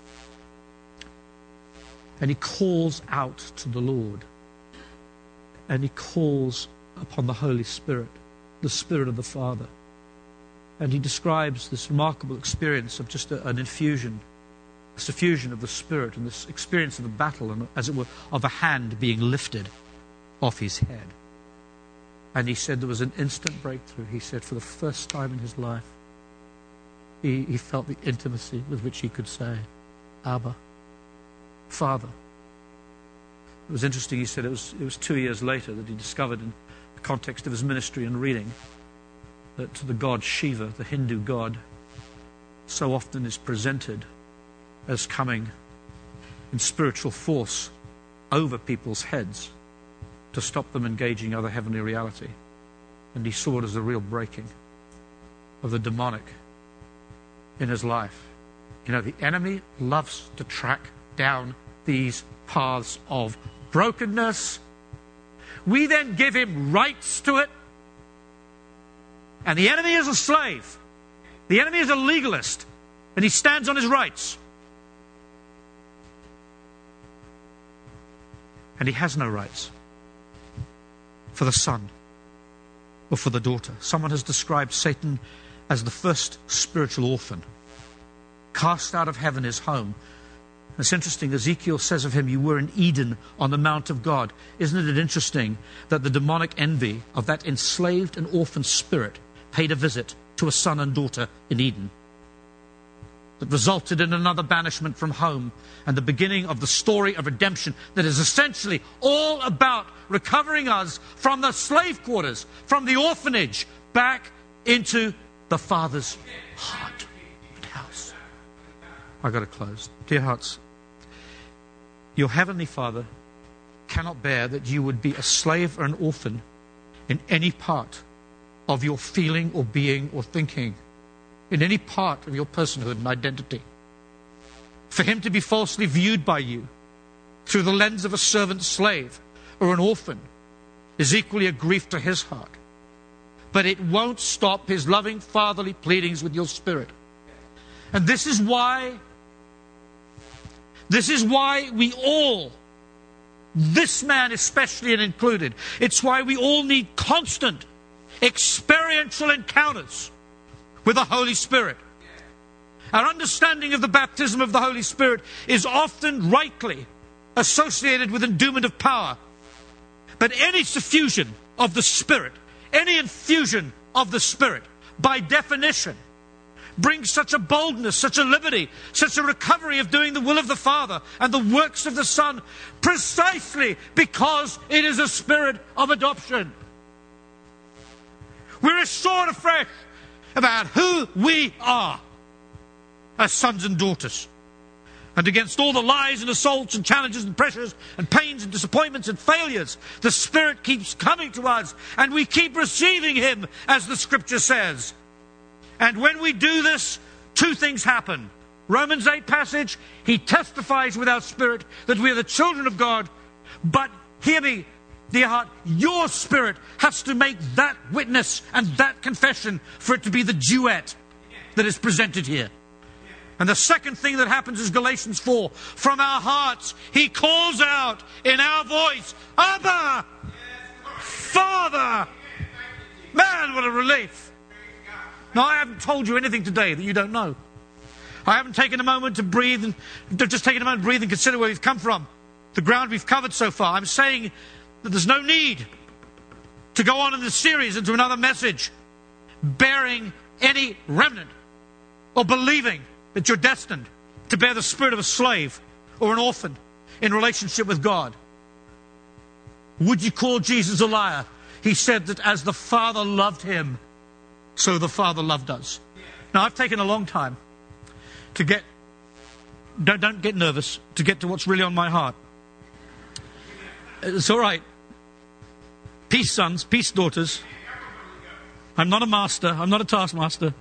A: And he calls out to the Lord. And he calls upon the Holy Spirit, the Spirit of the Father. And he describes this remarkable experience of just a, an infusion, a suffusion of the Spirit, and this experience of a battle, and as it were, of a hand being lifted off his head. And he said there was an instant breakthrough. He said for the first time in his life, he, he felt the intimacy with which he could say, Abba, Father. It was interesting, he said it was, it was two years later that he discovered in the context of his ministry and reading that the god Shiva, the Hindu god, so often is presented as coming in spiritual force over people's heads to stop them engaging other heavenly reality. And he saw it as a real breaking of the demonic in his life. You know, the enemy loves to track down these paths of brokenness. We then give him rights to it. And the enemy is a slave. The enemy is a legalist. And he stands on his rights. And he has no rights for the son or for the daughter. Someone has described Satan as the first spiritual orphan, cast out of heaven, his home. It's interesting, Ezekiel says of him, you were in Eden on the Mount of God. Isn't it interesting that the demonic envy of that enslaved and orphan spirit paid a visit to a son and daughter in Eden, that resulted in another banishment from home and the beginning of the story of redemption that is essentially all about recovering us from the slave quarters, from the orphanage, back into the Father's heart and house. I've got to close. Dear hearts, your Heavenly Father cannot bear that you would be a slave or an orphan in any part of your feeling or being or thinking, in any part of your personhood and identity. For him to be falsely viewed by you through the lens of a servant slave or an orphan is equally a grief to his heart. But it won't stop his loving fatherly pleadings with your spirit. And this is why, this is why we all, this man especially and included, it's why we all need constant experiential encounters with the Holy Spirit. Our understanding of the baptism of the Holy Spirit is often rightly associated with endowment of power. But any suffusion of the Spirit, any infusion of the Spirit, by definition, brings such a boldness, such a liberty, such a recovery of doing the will of the Father and the works of the Son, precisely because it is a spirit of adoption. We're assured afresh about who we are as sons and daughters. And against all the lies and assaults and challenges and pressures and pains and disappointments and failures, the Spirit keeps coming to us and we keep receiving Him, as the Scripture says. And when we do this, two things happen. Romans eight passage, He testifies with our spirit that we are the children of God. But hear me, dear heart, your spirit has to make that witness and that confession for it to be the duet that is presented here. And the second thing that happens is Galatians four. From our hearts, He calls out in our voice, Abba, Father. Man, what a relief. Now, I haven't told you anything today that you don't know. I haven't taken a moment to breathe and just taken a moment to breathe and consider where we've come from, the ground we've covered so far. I'm saying that there's no need to go on in this series into another message bearing any remnant or believing that you're destined to bear the spirit of a slave or an orphan in relationship with God. Would you call Jesus a liar? He said that as the Father loved Him, so the Father loved us. Now, I've taken a long time to get, don't, don't get nervous, to get to what's really on my heart. It's all right. Peace, sons, peace, daughters. I'm not a master. I'm not a taskmaster.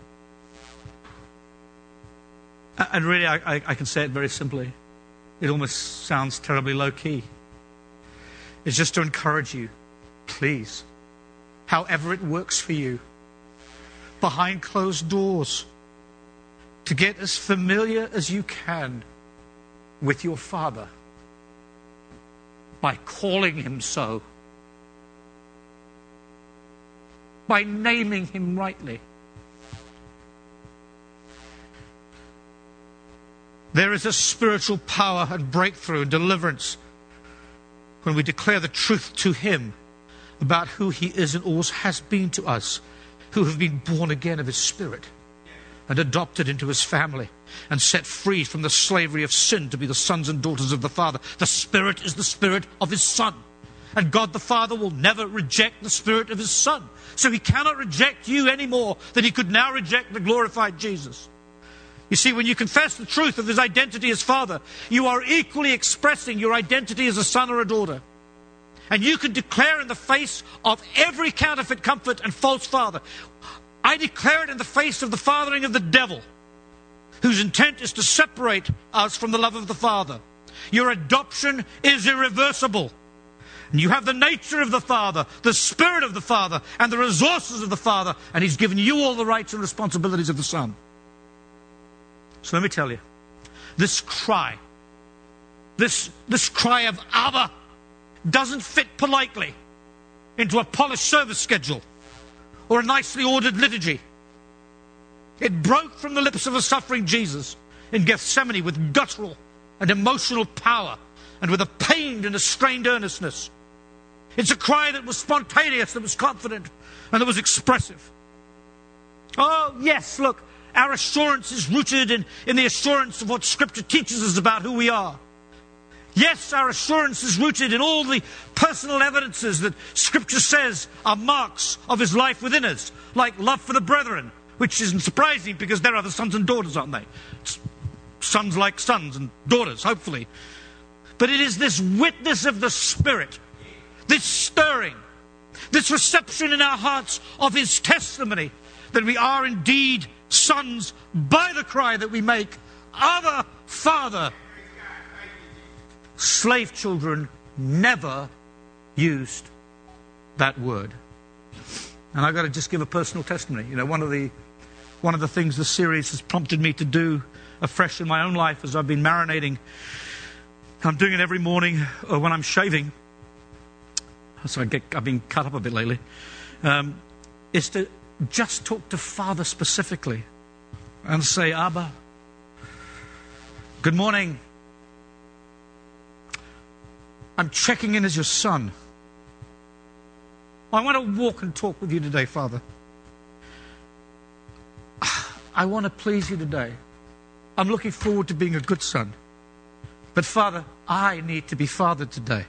A: And really, I, I, I can say it very simply. It almost sounds terribly low-key. It's just to encourage you, please, however it works for you, behind closed doors, to get as familiar as you can with your Father by calling Him so, by naming Him rightly. There is a spiritual power and breakthrough and deliverance when we declare the truth to Him about who He is and always has been to us, who have been born again of His Spirit and adopted into His family and set free from the slavery of sin to be the sons and daughters of the Father. The Spirit is the Spirit of His Son. And God the Father will never reject the Spirit of His Son. So He cannot reject you any more than He could now reject the glorified Jesus. You see, when you confess the truth of His identity as Father, you are equally expressing your identity as a son or a daughter. And you can declare in the face of every counterfeit comfort and false father, I declare it in the face of the fathering of the devil, whose intent is to separate us from the love of the Father. Your adoption is irreversible. And you have the nature of the Father, the Spirit of the Father, and the resources of the Father, and He's given you all the rights and responsibilities of the Son. So let me tell you, this cry, this, this cry of Abba doesn't fit politely into a polished service schedule or a nicely ordered liturgy. It broke from the lips of a suffering Jesus in Gethsemane with guttural and emotional power and with a pained and a strained earnestness. It's a cry that was spontaneous, that was confident, and that was expressive. Oh, yes, look, our assurance is rooted in, in the assurance of what Scripture teaches us about who we are. Yes, our assurance is rooted in all the personal evidences that Scripture says are marks of His life within us, like love for the brethren, which isn't surprising because they're other sons and daughters, aren't they? It's sons like sons and daughters, hopefully. But it is this witness of the Spirit, this stirring, this reception in our hearts of His testimony that we are indeed sons by the cry that we make, Abba, Father. Slave children never used that word. And I've got to just give a personal testimony. You know, one of the one of the things the series has prompted me to do afresh in my own life as I've been marinating, I'm doing it every morning when I'm shaving. So I get, I've been cut up a bit lately. Um, is to just talk to Father specifically and say, Abba, good morning. I'm checking in as your son. I want to walk and talk with you today, Father. I want to please you today. I'm looking forward to being a good son. But Father, I need to be fathered today.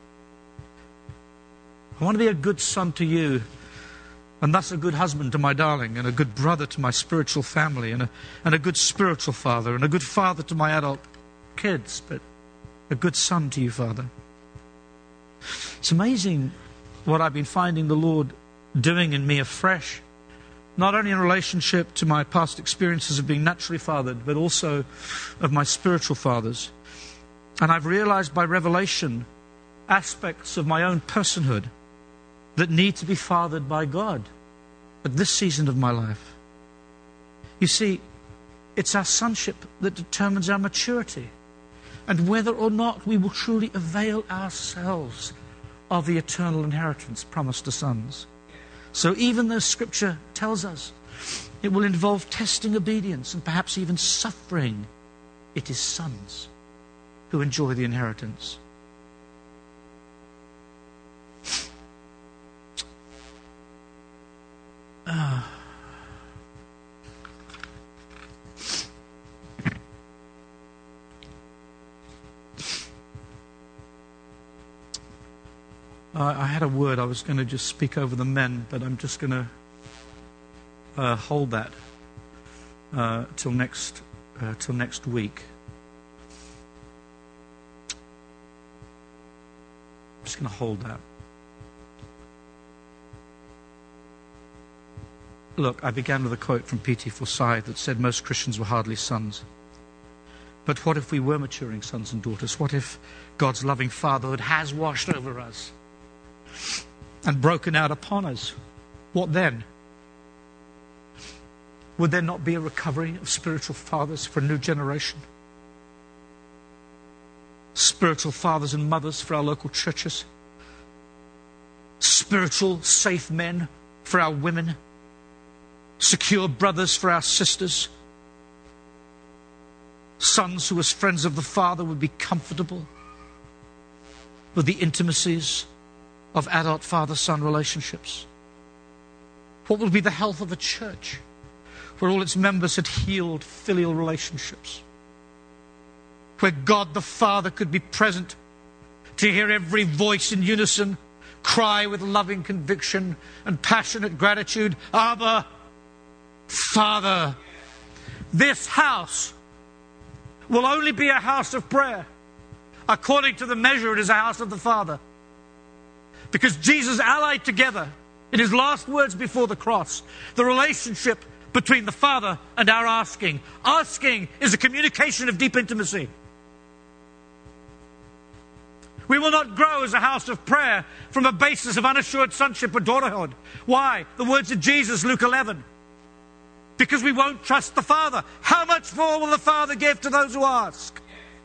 A: I want to be a good son to you, and thus a good husband to my darling, and a good brother to my spiritual family, and a, and a good spiritual father, and a good father to my adult kids, but a good son to you, Father. It's amazing what I've been finding the Lord doing in me afresh, not only in relationship to my past experiences of being naturally fathered, but also of my spiritual fathers. And I've realized by revelation aspects of my own personhood that need to be fathered by God at this season of my life. You see, it's our sonship that determines our maturity and whether or not we will truly avail ourselves of the eternal inheritance promised to sons. So even though Scripture tells us it will involve testing obedience and perhaps even suffering, it is sons who enjoy the inheritance. Uh, I had a word I was going to just speak over the men, but I'm just going to uh, hold that uh, till next uh, till next week. I'm just going to hold that. Look, I began with a quote from P T Forsyth that said most Christians were hardly sons. But what if we were maturing sons and daughters? What if God's loving fatherhood has washed over us and broken out upon us? What then? Would there not be a recovery of spiritual fathers for a new generation? Spiritual fathers and mothers for our local churches? Spiritual safe men for our women? Secure brothers for our sisters? Sons who as friends of the Father would be comfortable with the intimacies of adult father-son relationships? What will be the health of a church where all its members had healed filial relationships? Where God the Father could be present to hear every voice in unison cry with loving conviction and passionate gratitude, Abba, Father. This house will only be a house of prayer. According to the measure, it is a house of the Father. Because Jesus allied together, in his last words before the cross, the relationship between the Father and our asking. Asking is a communication of deep intimacy. We will not grow as a house of prayer from a basis of unassured sonship or daughterhood. Why? The words of Jesus, Luke eleven. Because we won't trust the Father. How much more will the Father give to those who ask?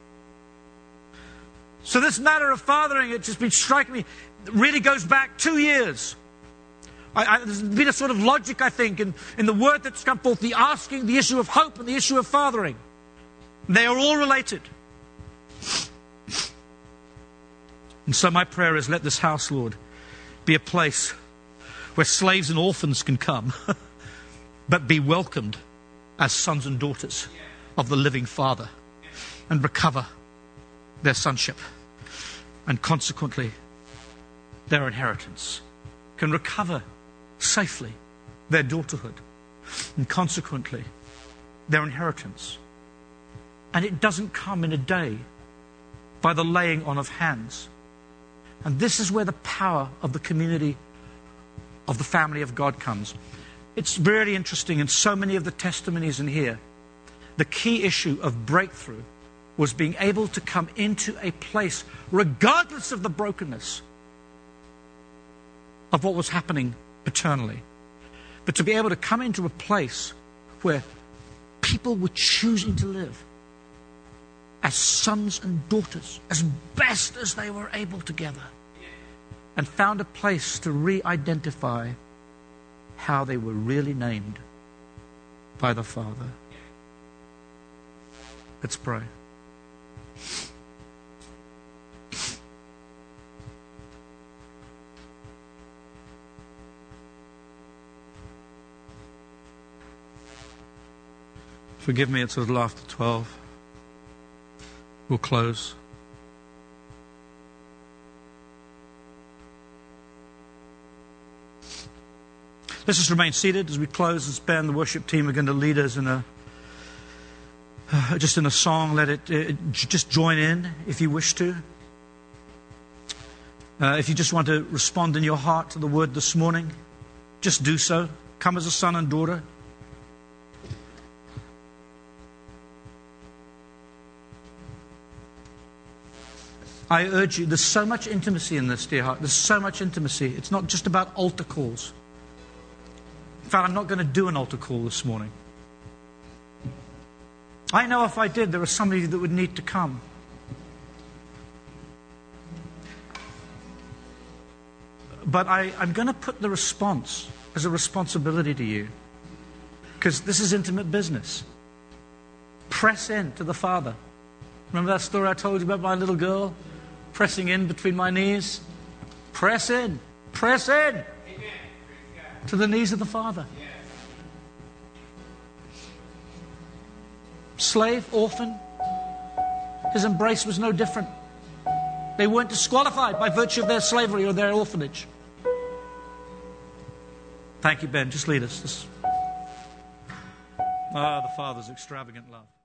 A: So this matter of fathering, it's just been striking me, really goes back two years. I, I, there's been a sort of logic, I think, in, in the word that's come forth, the asking, the issue of hope, and the issue of fathering. They are all related. And so my prayer is, let this house, Lord, be a place where slaves and orphans can come, but be welcomed as sons and daughters of the living Father and recover their sonship and consequently their inheritance, can recover safely their daughterhood and consequently their inheritance. And it doesn't come in a day by the laying on of hands. And this is where the power of the community of the family of God comes. It's really interesting in so many of the testimonies in here, the key issue of breakthrough was being able to come into a place, regardless of the brokenness of what was happening paternally, but to be able to come into a place where people were choosing to live as sons and daughters, as best as they were able together, and found a place to re-identify how they were really named by the Father. Let's pray. Forgive me, it's a little after twelve. We'll close. Let's just remain seated as we close. As Ben, the worship team, are going to lead us in a, uh, just in a song, let it uh, j- just join in if you wish to. Uh, if you just want to respond in your heart to the word this morning, just do so. Come as a son and daughter. I urge you, there's so much intimacy in this, dear heart. There's so much intimacy. It's not just about altar calls. In fact, I'm not going to do an altar call this morning. I know if I did, there are some of you that would need to come. But I, I'm going to put the response as a responsibility to you. Because this is intimate business. Press in to the Father. Remember that story I told you about my little girl? Pressing in between my knees. Press in. Press in. Amen. To the knees of the Father. Yes. Slave, orphan. His embrace was no different. They weren't disqualified by virtue of their slavery or their orphanage. Thank you, Ben. Just lead us. Just... Ah, the Father's extravagant love.